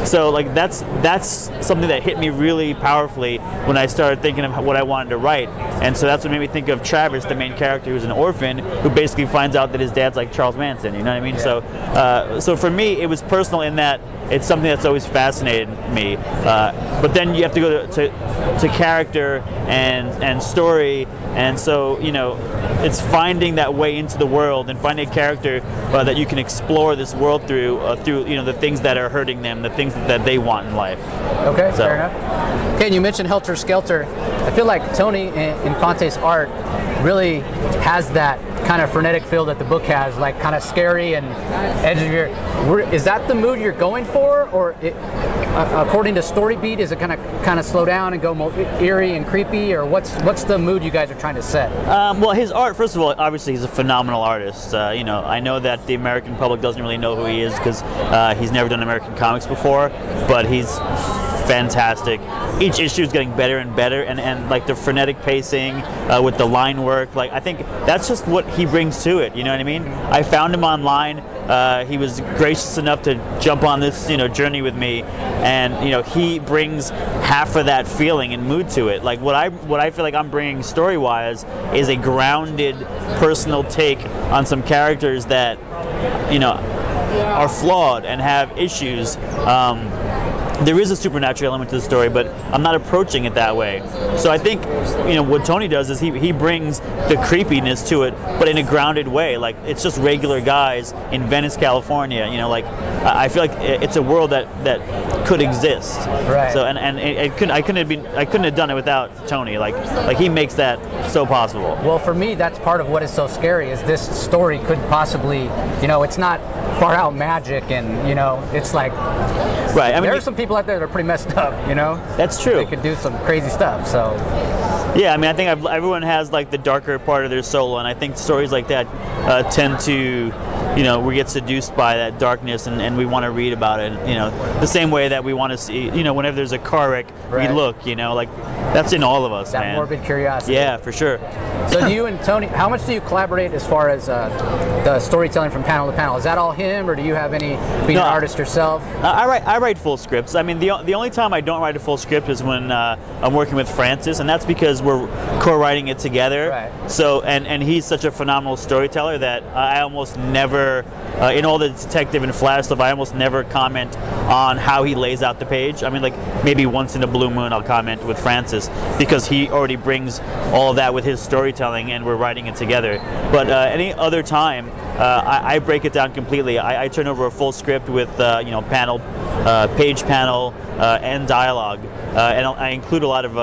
So like that's that's something that hit me really powerfully when I started thinking of what I wanted to write. And so that's what made me think of Travis, the main character, who's an orphan who basically finds out that his dad's like Charles Manson. You know what I mean? Yeah. So uh, so for me, it was personal in that it's something that's always fascinated me. Uh, but then you have to go to, to to character and and story, and so you know it's finding that way into the world and finding a character uh, that you can explore this world through uh, through you know the things that are hurting them, the things that they want in life. Okay, So- fair enough. Okay, and you mentioned Helter Skelter. I feel like Tony in- Infante's art really has that kind of frenetic feel that the book has, like kind of scary and edge of your. were- Is that the mood you're going for, or it, uh, according to Storybeat, is it kind of kind of slow down and go more eerie and creepy, or what's what's the mood you guys are trying to set? Um, well, his art, first of all, obviously he's a phenomenal artist. Uh, you know, I know that the American public doesn't really know who he is because uh, he's never done American comics before, but he's fantastic. Each issue is getting better and better, and, and like the frenetic pacing uh, with the line work, like I think that's just what he brings to it. You know what I mean? I found him online. Uh, he was gracious enough to jump on this, you know, journey with me, and you know, he brings half of that feeling and mood to it. Like what I what I feel like I'm bringing story-wise is a grounded, personal take on some characters that, you know, are flawed and have issues. Um, there is a supernatural element to the story, but I'm not approaching it that way. So I think, you know, what Tony does is he he brings the creepiness to it, but in a grounded way. Like it's just regular guys in Venice, California. You know, like I I feel like it's a world that that could exist. Right. So and and it, it couldn't I couldn't have been I couldn't have done it without Tony. Like like he makes that so possible. Well, for me, that's part of what is so scary. Is this story could possibly, you know, it's not far out magic, and you know, it's like Right. I mean, there you- are some people out there that are pretty messed up. You know, that's true. they could do some crazy stuff. So Yeah, I mean, I think I've, everyone has like the darker part of their soul, and I think stories like that uh, tend to, you know, we get seduced by that darkness, and, and we want to read about it. You know, the same way that we want to see, you know, whenever there's a car wreck, Right. we look. You know, like that's in all of us, that man. morbid curiosity. Yeah, for sure. So do you and Tony, how much do you collaborate as far as uh, the storytelling from panel to panel? Is that all him, or do you have any being No, an artist yourself? Uh, I write I write full scripts. I mean, the the only time I don't write a full script is when uh, I'm working with Francis, and that's because we're co-writing it together. Right. So and and he's such a phenomenal storyteller that I almost never, uh, in all the detective and Flash stuff, I almost never comment on how he lays out the page. I mean, like maybe once in a blue moon I'll comment with Francis because he already brings all of that with his storytelling, and we're writing it together. But uh, any other time, uh, I, I break it down completely. I, I turn over a full script with uh, you know panel, uh, page panel, uh, and dialogue, uh, and I include a lot of uh,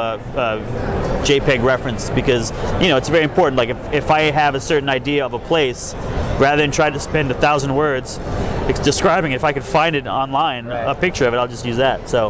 uh, JPEG references because you know it's very important. Like if, if I have a certain idea of a place, rather than try to spend a thousand words ex- describing it, if I could find it online, Right. a picture of it, I'll just use that. So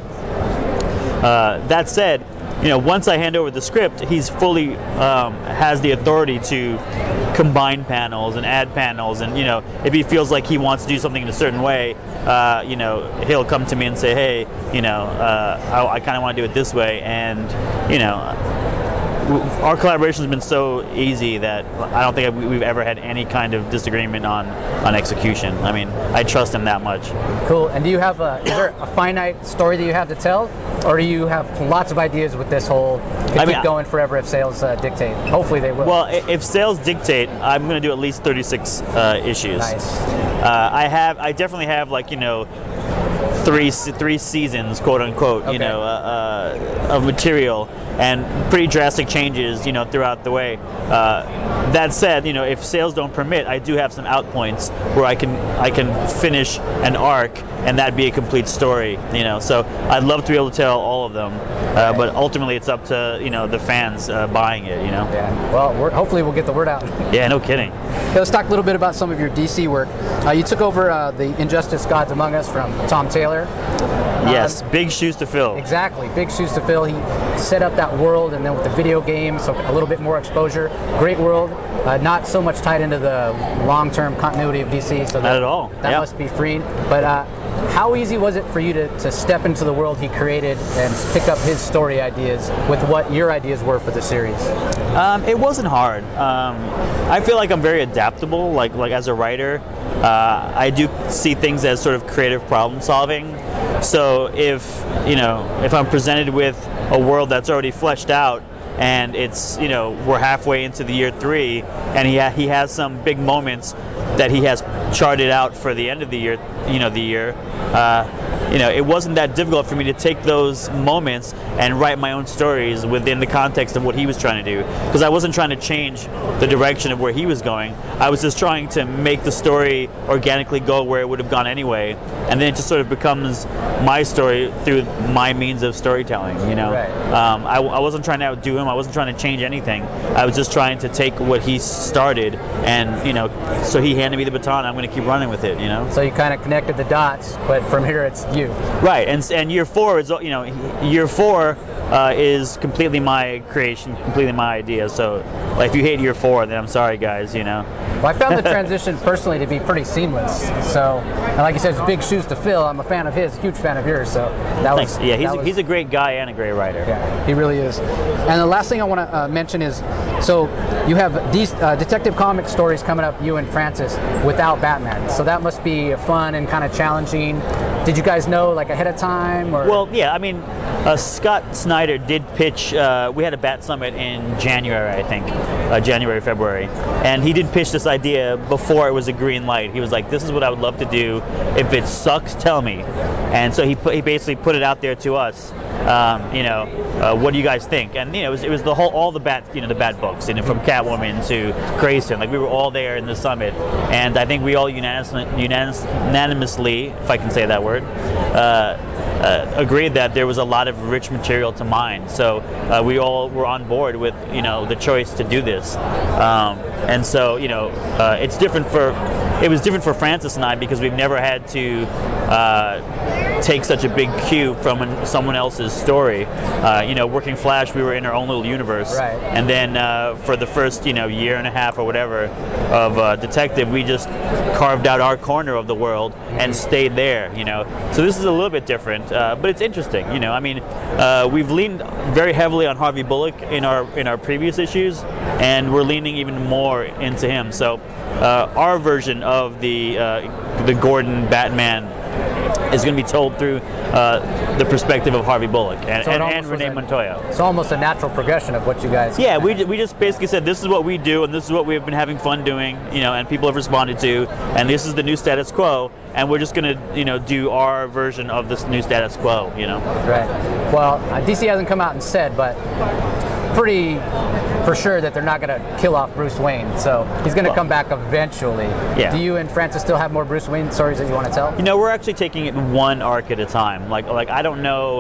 uh, that said, you know, once I hand over the script, he's fully um, has the authority to combine panels and add panels, and you know, if he feels like he wants to do something in a certain way, uh, you know, he'll come to me and say, hey, you know, uh, I, I kind of want to do it this way, and you know. Our collaboration has been so easy that I don't think we've ever had any kind of disagreement on, on execution. I mean, I trust him that much. Cool. And do you have a, is there a finite story that you have to tell, or do you have lots of ideas with this whole, could I mean, keep going forever if sales uh, dictate? Hopefully they will. Well, i- if sales dictate, I'm going to do at least thirty-six uh, issues. Nice. Uh, I have, I definitely have like you know, three se- three seasons, quote unquote, Okay. you know, uh, uh, of material and pretty drastic changes, you know, throughout the way. Uh, that said, you know, if sales don't permit, I do have some out points where I can I can finish an arc and that'd be a complete story, you know. So I'd love to be able to tell all of them, uh, but ultimately it's up to you know the fans uh, buying it, you know. Yeah. Well, we're, hopefully we'll get the word out. Yeah, no kidding. Okay, let's talk a little bit about some of your D C work. Uh, you took over uh, the Injustice Gods Among Us from Tom Taylor. Yes, Um, big shoes to fill. Exactly, big shoes to fill. He set up that world, and then with the video game, so a little bit more exposure. Great world, uh, not so much tied into the long-term continuity of D C. So Not that, at all. That Yeah. must be freeing. But uh, how easy was it for you to, to step into the world he created and pick up his story ideas with what your ideas were for the series? Um, it wasn't hard. Um, I feel like I'm very adaptable. Like like as a writer, uh, I do see things as sort of creative problem solving. So if you know if I'm presented with a world that's already fleshed out, and it's you know we're halfway into the year three, and he ha- he has some big moments that he has charted out for the end of the year, you know the year. Uh, you know, it wasn't that difficult for me to take those moments and write my own stories within the context of what he was trying to do. Because I wasn't trying to change the direction of where he was going. I was just trying to make the story organically go where it would have gone anyway. And then it just sort of becomes my story through my means of storytelling, you know. Right. Um, I, I wasn't trying to outdo him. I wasn't trying to change anything. I was just trying to take what he started and, you know, so he handed me the baton. I'm going to keep running with it, you know. So you kind of connected the dots, but from here it's you. Right, and and year four is you know year four uh, is completely my creation, completely my idea. So like if you hate year four, then I'm sorry, guys. You know. Well, I found the transition personally to be pretty seamless. So, and like you said, it's big shoes to fill. I'm a fan of his, huge fan of yours. So that was Thanks. Yeah, he's that a, was, he's a great guy and a great writer. Yeah, he really is. And the last thing I want to uh, mention is, so you have these uh, Detective Comics stories coming up, you and Francis, without Batman. So that must be fun and kind of challenging. Did you guys know like ahead of time? Or? Well, yeah, I mean, uh, Scott Snyder did pitch. Uh, we had a Bat Summit in January, I think, uh, January, February, and he did pitch this idea before it was a green light. He was like, "This is what I would love to do. If it sucks, tell me." And so he put, he basically put it out there to us. Um, you know, uh, what do you guys think? And you know, it was, it was the whole all the Bat, you know, the Bat books, you know, from Catwoman to Grayson. Like we were all there in the summit, and I think we all unanimously, unanimously, if I can say that word. Uh, uh, agreed that there was a lot of rich material to mine, so uh, we all were on board with you know the choice to do this, um, and so you know uh, it's different for it was different for Francis and I because we've never had to uh, take such a big cue from an, someone else's story. Uh, you know, working Flash, we were in our own little universe, right. And then uh, for the first you know year and a half or whatever of uh, Detective, we just carved out our corner of the world and stayed there. You know, so this is a little bit different, uh, but it's interesting. You know, I mean, uh, we've leaned very heavily on Harvey Bullock in our in our previous issues, and we're leaning even more into him. So uh, our version of the uh, the Gordon Batman is going to be told through uh, the perspective of Harvey Bullock and, So and, and Renee a, Montoya. It's almost a natural progression of what you guys. Yeah, we, we just basically said this is what we do and this is what we've been having fun doing, you know, and people have responded to, and this is the new status quo, and we're just going to, you know, do our version of this new status quo, you know. Right. Well, uh, D C hasn't come out and said, but pretty for sure that they're not going to kill off Bruce Wayne, so he's going to well, come back eventually. Yeah. Do you and Francis still have more Bruce Wayne stories that you want to tell? You know, we're actually taking it one arc at a time. Like, like I don't know,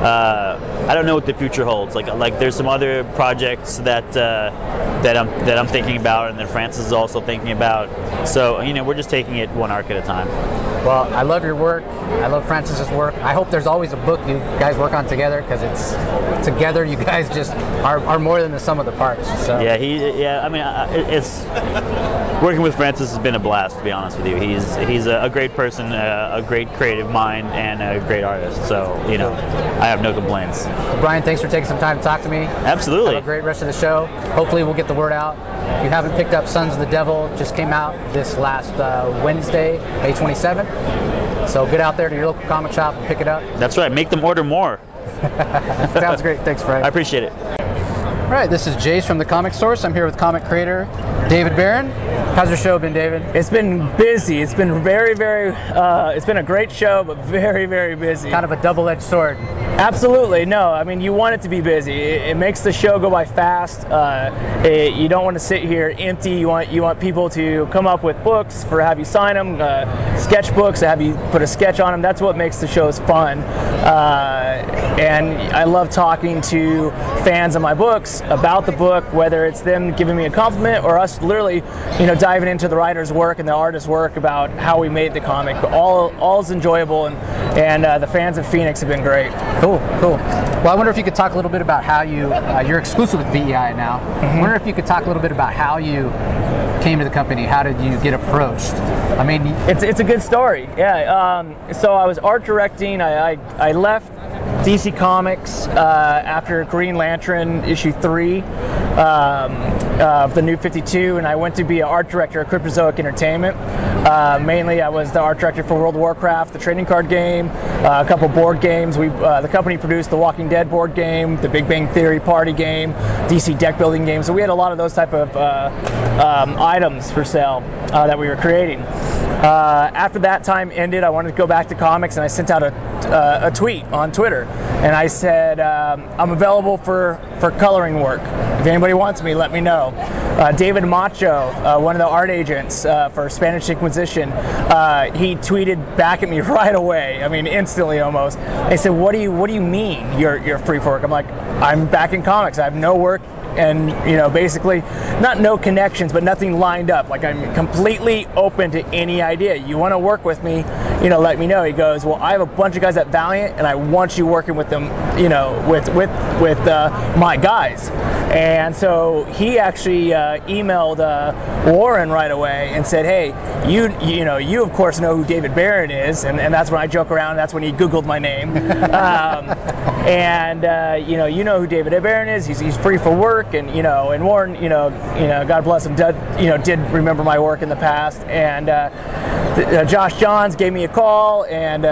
uh, I don't know what the future holds. Like, like there's some other projects that uh, that I'm that I'm thinking about, and that Francis is also thinking about. So, you know, we're just taking it one arc at a time. Well, I love your work. I love Francis's work. I hope there's always a book you guys work on together, because it's together you guys just are, are more than the sum of the parts. So. Yeah, he. Yeah, I mean, it's working with Francis has been a blast. To be honest with you, he's he's a, a great person, a, a great creative mind, and a great artist. So you know, I have no complaints. Well, Brian, thanks for taking some time to talk to me. Absolutely. Have a great rest of the show. Hopefully, we'll get the word out. If you haven't picked up Sons of the Devil, just came out this last uh, Wednesday, May twenty-seventh. So get out there to your local comic shop and pick it up. That's right. Make them order more. Sounds great. Thanks, Brian. I appreciate it. All right, this is Jace from The Comic Source. I'm here with comic creator David Barron. How's your show been, David? It's been busy. It's been very, very, uh, it's been a great show, but very, very busy. Kind of a double-edged sword. Absolutely. No, I mean, you want it to be busy. It, it makes the show go by fast. Uh, it, you don't want to sit here empty. You want you want people to come up with books for have you sign them, uh, sketch books, have you put a sketch on them. That's what makes the shows fun. Uh, and I love talking to fans of my books about the book, whether it's them giving me a compliment or us literally, you know, diving into the writer's work and the artist's work about how we made the comic. All all is enjoyable, and and uh, the fans of Phoenix have been great. Cool, cool. Well, I wonder if you could talk a little bit about how you uh, you're exclusive with V E I now. Mm-hmm. I wonder if you could talk a little bit about how you came to the company. How did you get approached? I mean, it's it's a good story. Yeah. Um, so I was art directing. I I, I left D C Comics uh, after Green Lantern issue three um, uh, of the New fifty-two, and I went to be an art director at Cryptozoic Entertainment. Uh, mainly, I was the art director for World of Warcraft, the trading card game, uh, a couple board games. We uh, the company produced the Walking Dead board game, the Big Bang Theory party game, D C deck building game. So we had a lot of those type of uh, um, items for sale uh, that we were creating. Uh, after that time ended, I wanted to go back to comics, and I sent out a, uh, a tweet on Twitter, and I said, um, I'm available for, for coloring work. If anybody wants me, let me know. Uh, David Macho, uh, one of the art agents uh, for Spanish Inquisition, uh, he tweeted back at me right away. I mean, instantly almost. He said, "What do you What do you mean you're you're free for work?" I'm like, "I'm back in comics. I have no work." And, you know, basically, not no connections, but nothing lined up. Like, I'm completely open to any idea. You want to work with me, you know, let me know. He goes, well, I have a bunch of guys at Valiant, and I want you working with them, you know, with with with uh, my guys. And so he actually uh, emailed uh, Warren right away and said, hey, you you know, you of course know who David Barron is, and, and that's when I joke around. That's when he Googled my name. um, and uh, you know, you know who David Barron is. He's he's free for work. And you know, and Warren, you know, you know, God bless him, did, you know, did remember my work in the past. And uh, th- uh, Josh Johns gave me a call and uh,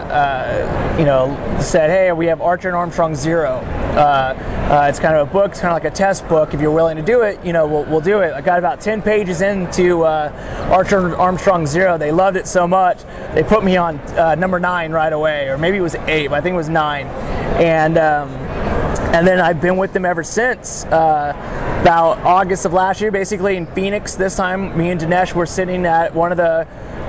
uh, you know, said, hey, we have Archer and Armstrong Zero. Uh, uh, it's kind of a book, it's kind of like a test book. If you're willing to do it, you know, we'll we'll do it. I got about ten pages into uh, Archer and Armstrong Zero. They loved it so much, they put me on uh, number nine right away, or maybe it was eight, but I think it was nine. And um, And then I've been with them ever since. Uh, about August of last year, basically in Phoenix. This time, me and Dinesh were sitting at one of the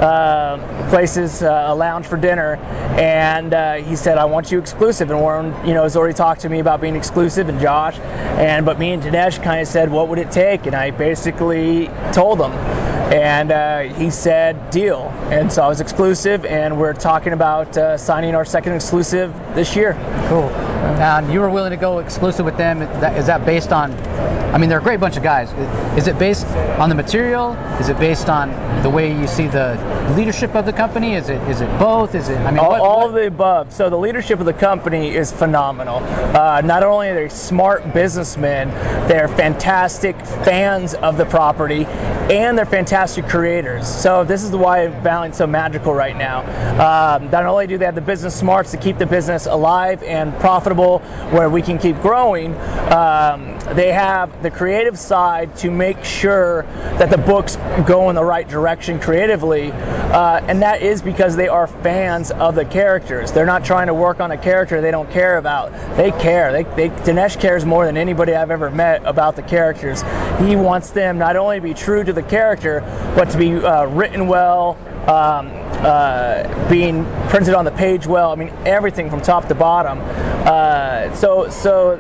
uh, places, uh, a lounge for dinner, and uh, he said, "I want you exclusive." And Warren, you know, has already talked to me about being exclusive, and Josh. And but me and Dinesh kind of said, "What would it take?" And I basically told him. And uh, he said, deal. And so I was exclusive, and we're talking about uh, signing our second exclusive this year. Cool. And you were willing to go exclusive with them. Is that, is that based on, I mean, they're a great bunch of guys. Is it based on the material? Is it based on the way you see the leadership of the company? Is it is it both? Is it, I mean, all, what, all what? of the above. So the leadership of the company is phenomenal. Uh, not only are they smart businessmen, they're fantastic fans of the property, and they're fantastic creators. So this is why Valiant's so magical right now. Um, not only do they have the business smarts to keep the business alive and profitable where we can keep growing, um, they have the creative side to make sure that the books go in the right direction creatively, uh, and that is because they are fans of the characters. They're not trying to work on a character they don't care about. They care. They, they, Dinesh cares more than anybody I've ever met about the characters. He wants them not only to be true to the character, but to be uh, written well, um, uh, being printed on the page well. I mean, everything from top to bottom. Uh, so, so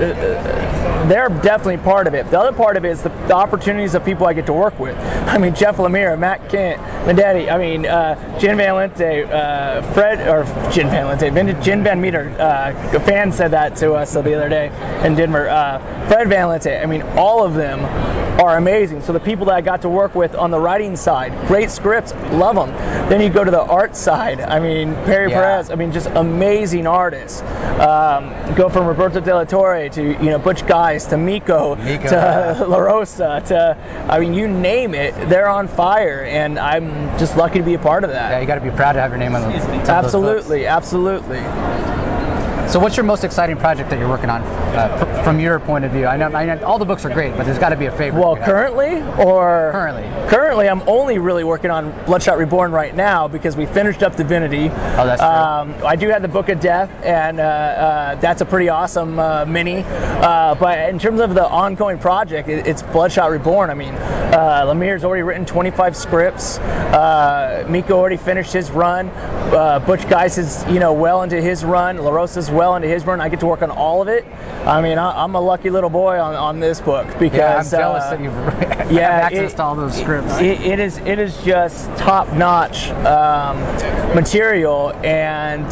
uh, they're definitely part of it. The other part of it is the, the opportunities of people I get to work with. I mean, Jeff Lemire, Matt Kent, Mendetti. I mean, uh, Jen Van Lente, uh, Fred, or Jen Van Lente, Jen Van Meter. Uh, a fan said that to us the other day in Denver. Uh, Fred Van Lente. I mean, all of them are amazing. So the people that I got to work with on the writing side, great scripts, love them. Then you go to the art side. I mean, Perry Yeah. Perez. I mean, just amazing artists. Um, go from Roberto De La Torre to, you know, Butch Guice to Miko, Miko, to yeah. La Rosa to, I mean, you name it, they're on fire, and I'm just lucky to be a part of that. Yeah, you got to be proud to have your name on the some of those Absolutely, absolutely. books. So what's your most exciting project that you're working on uh, pr- from your point of view? I know, I know all the books are great, but there's got to be a favorite. Well, you have. currently, or Currently. currently, I'm only really working on Bloodshot Reborn right now because we finished up Divinity. Oh, that's true. Um, I do have the Book of Death, and uh, uh, that's a pretty awesome uh, mini. Uh, but in terms of the ongoing project, it, it's Bloodshot Reborn. I mean, uh, Lemire's already written twenty-five scripts. Uh, uh, Miko already finished his run. Uh, Butch Geis is, you know, well into his run. LaRosa's well into his run. I get to work on all of it. I mean, I, I'm a lucky little boy on, on this book because yeah, I'm jealous uh, that you've yeah, have access it, to all those scripts. It, it is it is just top-notch um, material, and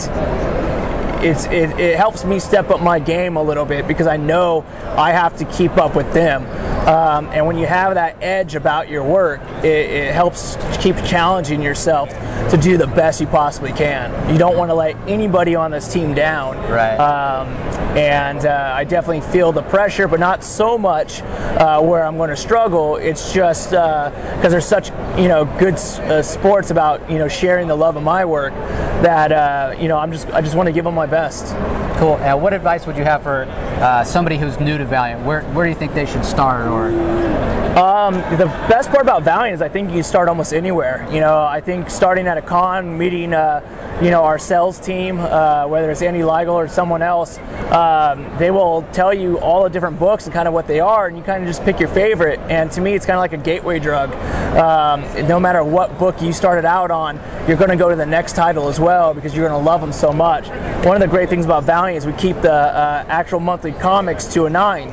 it's it, it helps me step up my game a little bit because I know I have to keep up with them. Um, and when you have that edge about your work, it, it helps keep challenging yourself to do the best you possibly can. You don't want to let anybody on this team down. Right. Um, and uh, I definitely feel the pressure, but not so much uh, where I'm going to struggle. It's just because uh, there's such, you know, good uh, sports about, you know, sharing the love of my work that uh, you know I'm just I just want to give them my best. Cool. Uh, what advice would you have for uh, somebody who's new to Valiant? Where where do you think they should start? Or Um, the best part about Valiant is I think you can start almost anywhere. You know, I think starting at a con, meeting, uh, you know, our sales team, uh, whether it's Andy Leigel or someone else, um, they will tell you all the different books and kind of what they are, and you kind of just pick your favorite. And to me, it's kind of like a gateway drug. Um, no matter what book you started out on, you're going to go to the next title as well because you're going to love them so much. One of the great things about Valiant is we keep the uh, actual monthly comics to a nine.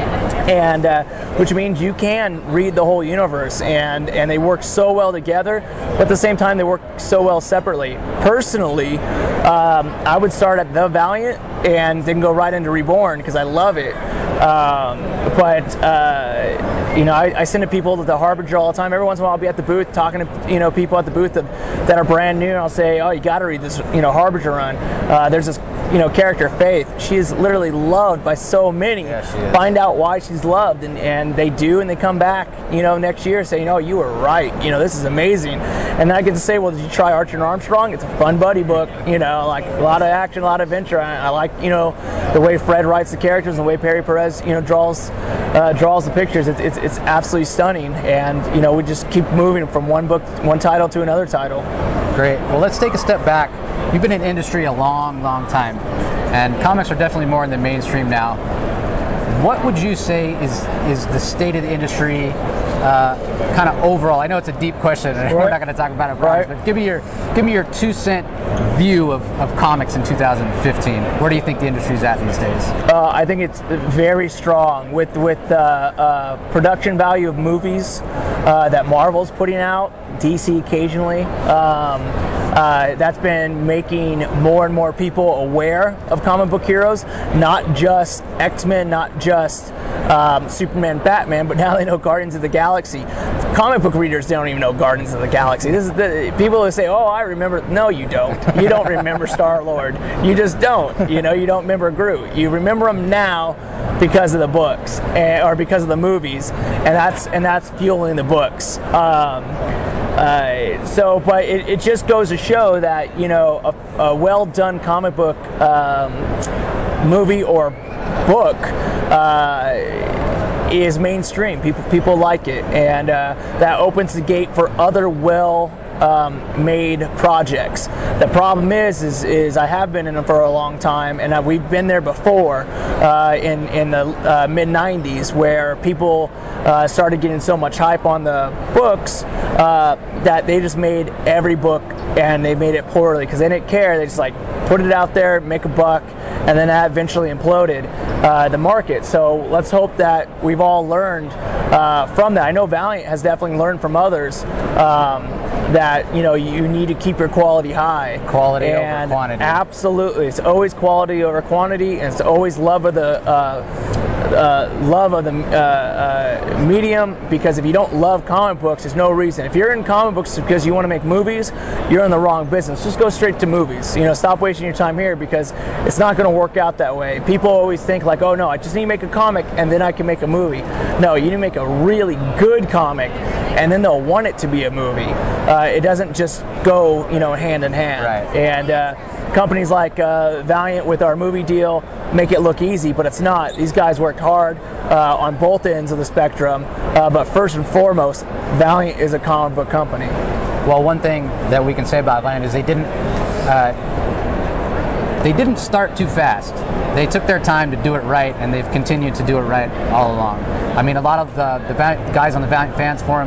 And uh, which means you can read the whole universe, and and they work so well together, but at the same time they work so well separately. Personally, um, I would start at The Valiant and then go right into Reborn because I love it. Um, but uh, you know, I, I send to people to the Harbinger all the time. Every once in a while, I'll be at the booth talking to you know people at the booth that, that are brand new, and I'll say, "Oh, you got to read this, you know, Harbinger run." Uh, there's this, you know, character Faith. She is literally loved by so many. Yeah, she is. Find out why she's loved, and, and they do, and they come back, you know, next year saying, "Oh, you were right. You know, this is amazing." And then I get to say, "Well, did you try Archer and Armstrong? It's a fun buddy book. You know, like a lot of action, a lot of adventure. I, I like, you know, the way Fred writes the characters and the way Perry Perez, you know, draws uh, draws the pictures. It's, it's it's absolutely stunning." And you know, we just keep moving from one book, one title to another title. Great. Well, let's take a step back. You've been in the industry a long, long time, and comics are definitely more in the mainstream now. What would you say is is the state of the industry, uh, kind of overall? I know it's a deep question, and Right. we're not going to talk about it, Right. but give me your give me your two cent view of, of comics in two thousand fifteen. Where do you think the industry's at these days? Uh, I think it's very strong with with the uh, uh, production value of movies uh, that Marvel's putting out, D C occasionally. Um, uh, that's been making more and more people aware of comic book heroes, not just X-Men, not just um, Superman, Batman, but now they know Guardians of the Galaxy. Comic book readers don't even know Guardians of the Galaxy. This is the people who say, "Oh, I remember." No, you don't. You don't remember Star-Lord. You just don't. You know, you don't remember Groot. You remember him now because of the books and, or because of the movies, and that's and that's fueling the books. Um, uh, so, but it, it just goes to show that, you know, a, a well done comic book um, movie or book uh, is mainstream. People people like it, and uh, that opens the gate for other well um, made projects. The problem is, is, is I have been in them for a long time, and uh, we've been there before uh, in in the uh, mid nineties, where people uh, started getting so much hype on the books uh, that they just made every book, and they made it poorly because they didn't care. They just like put it out there, make a buck, and then that eventually imploded uh, the market. So let's hope that we've all learned uh, from that. I know Valiant has definitely learned from others um, that, you know, you need to keep your quality high. Quality over and quantity. Absolutely, it's always quality over quantity, and it's always love of the uh, uh, love of the uh, uh, medium. Because if you don't love comic books, there's no reason. If you're in comic books because you want to make movies, you're in the wrong business. Just go straight to movies. You know, stop wasting your time here because it's not going to work out that way. People always think like, "Oh no, I just need to make a comic and then I can make a movie." No, you need to make a really good comic, and then they'll want it to be a movie. Uh, it doesn't just go, you know, hand in hand. Right. And uh, companies like uh, Valiant with our movie deal make it look easy, but it's not. These guys worked hard uh, on both ends of the spectrum. Uh, but first and foremost, Valiant is a comic book company. Well, one thing that we can say about Valiant is they didn't uh, they didn't start too fast. They took their time to do it right, and they've continued to do it right all along. I mean, a lot of the, the Valiant, guys on the Valiant Fans Forum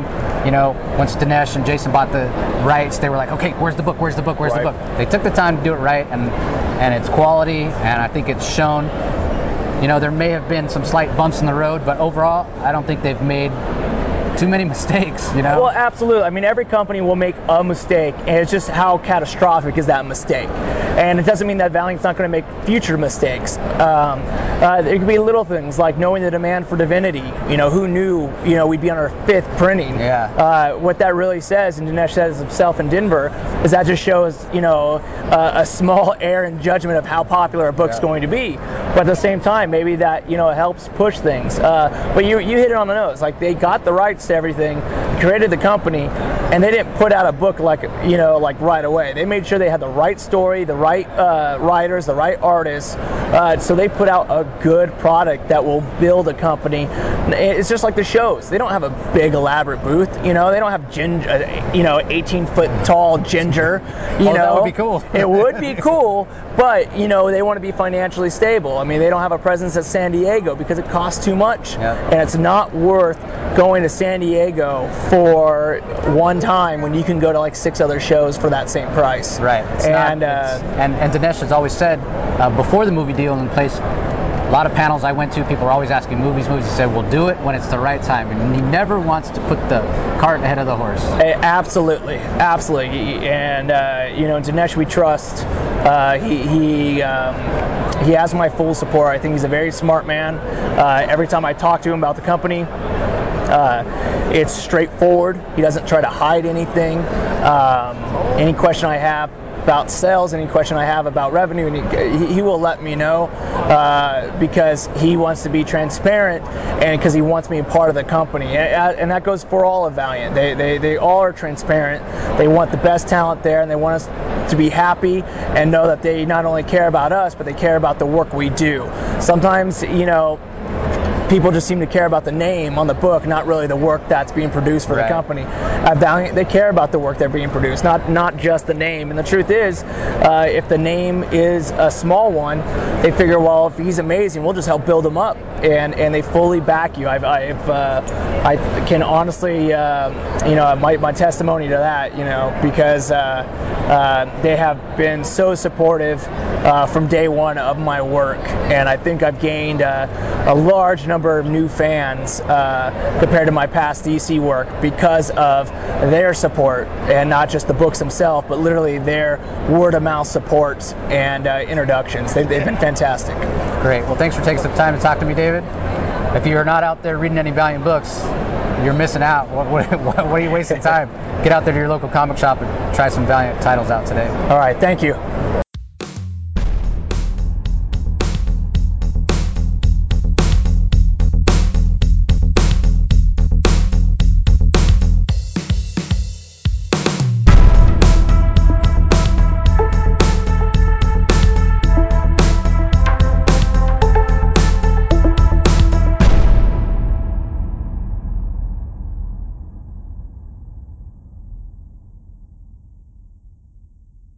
You know, once Dinesh and Jason bought the rights, they were like, okay, where's the book? Where's the book? Where's Right. the book? They took the time to do it right, and and it's quality, and I think it's shown. You know, there may have been some slight bumps in the road, but overall, I don't think they've made too many mistakes, you know? Well, absolutely. I mean, every company will make a mistake, and it's just how catastrophic is that mistake. And it doesn't mean that Valiant's not going to make future mistakes. Um, uh, it could be little things like knowing the demand for Divinity. You know, who knew, you know, we'd be on our fifth printing. Yeah. Uh, what that really says, and Dinesh says himself in Denver, is that just shows, you know, uh, a small error in judgment of how popular a book's Yeah. going to be. But at the same time, maybe that, you know, helps push things. Uh, but you you hit it on the nose. Like, they got the rights to everything, created the company, and they didn't put out a book like, you know, like right away. They made sure they had the right story, the right uh, writers, the right artists. Uh, so they put out a good product that will build a company. It's just like the shows. They don't have a big elaborate booth. You know, they don't have ginger, uh, you know, eighteen foot tall ginger. You Oh, know, that would be cool. It would be cool, but you know, they want to be financially stable. I mean, they don't have a presence at San Diego because it costs too much, Yep. and it's not worth going to San Diego for one time when you can go to like six other shows for that same price. Right. It's and not, uh, it's- and and Dinesh has always said uh, before the movie deal in place. A lot of panels I went to, people were always asking movies, movies. He said, "We'll do it when it's the right time," and he never wants to put the cart ahead of the horse. Eh, Absolutely, absolutely, and uh, you know, Dinesh, we trust. Uh, he he um, he has my full support. I think he's a very smart man. Uh, every time I talk to him about the company, uh, it's straightforward. He doesn't try to hide anything. Um, any question I have about sales, any question I have about revenue, and he, he will let me know uh, because he wants to be transparent and because he wants me a part of the company. And, and that goes for all of Valiant. They, they, they all are transparent. They want the best talent there, and they want us to be happy and know that they not only care about us, but they care about the work we do. Sometimes, you know, people just seem to care about the name on the book, not really the work that's being produced for Right. the company. At Valiant, they care about the work they're being produced, not not just the name. And the truth is, uh, if the name is a small one, they figure, well, if he's amazing, we'll just help build him up, and and they fully back you. I've, I've uh, I can honestly, uh, you know, my my testimony to that, you know, because uh, uh, they have been so supportive uh, from day one of my work, and I think I've gained uh, a large number of new fans uh, compared to my past D C work because of their support, and not just the books themselves, but literally their word of mouth support and uh, introductions. They've, they've been fantastic. Great. Well, thanks for taking some time to talk to me, David. If you're not out there reading any Valiant books, you're missing out. What, what, what are you wasting time? Get out there to your local comic shop and try some Valiant titles out today. All right, thank you.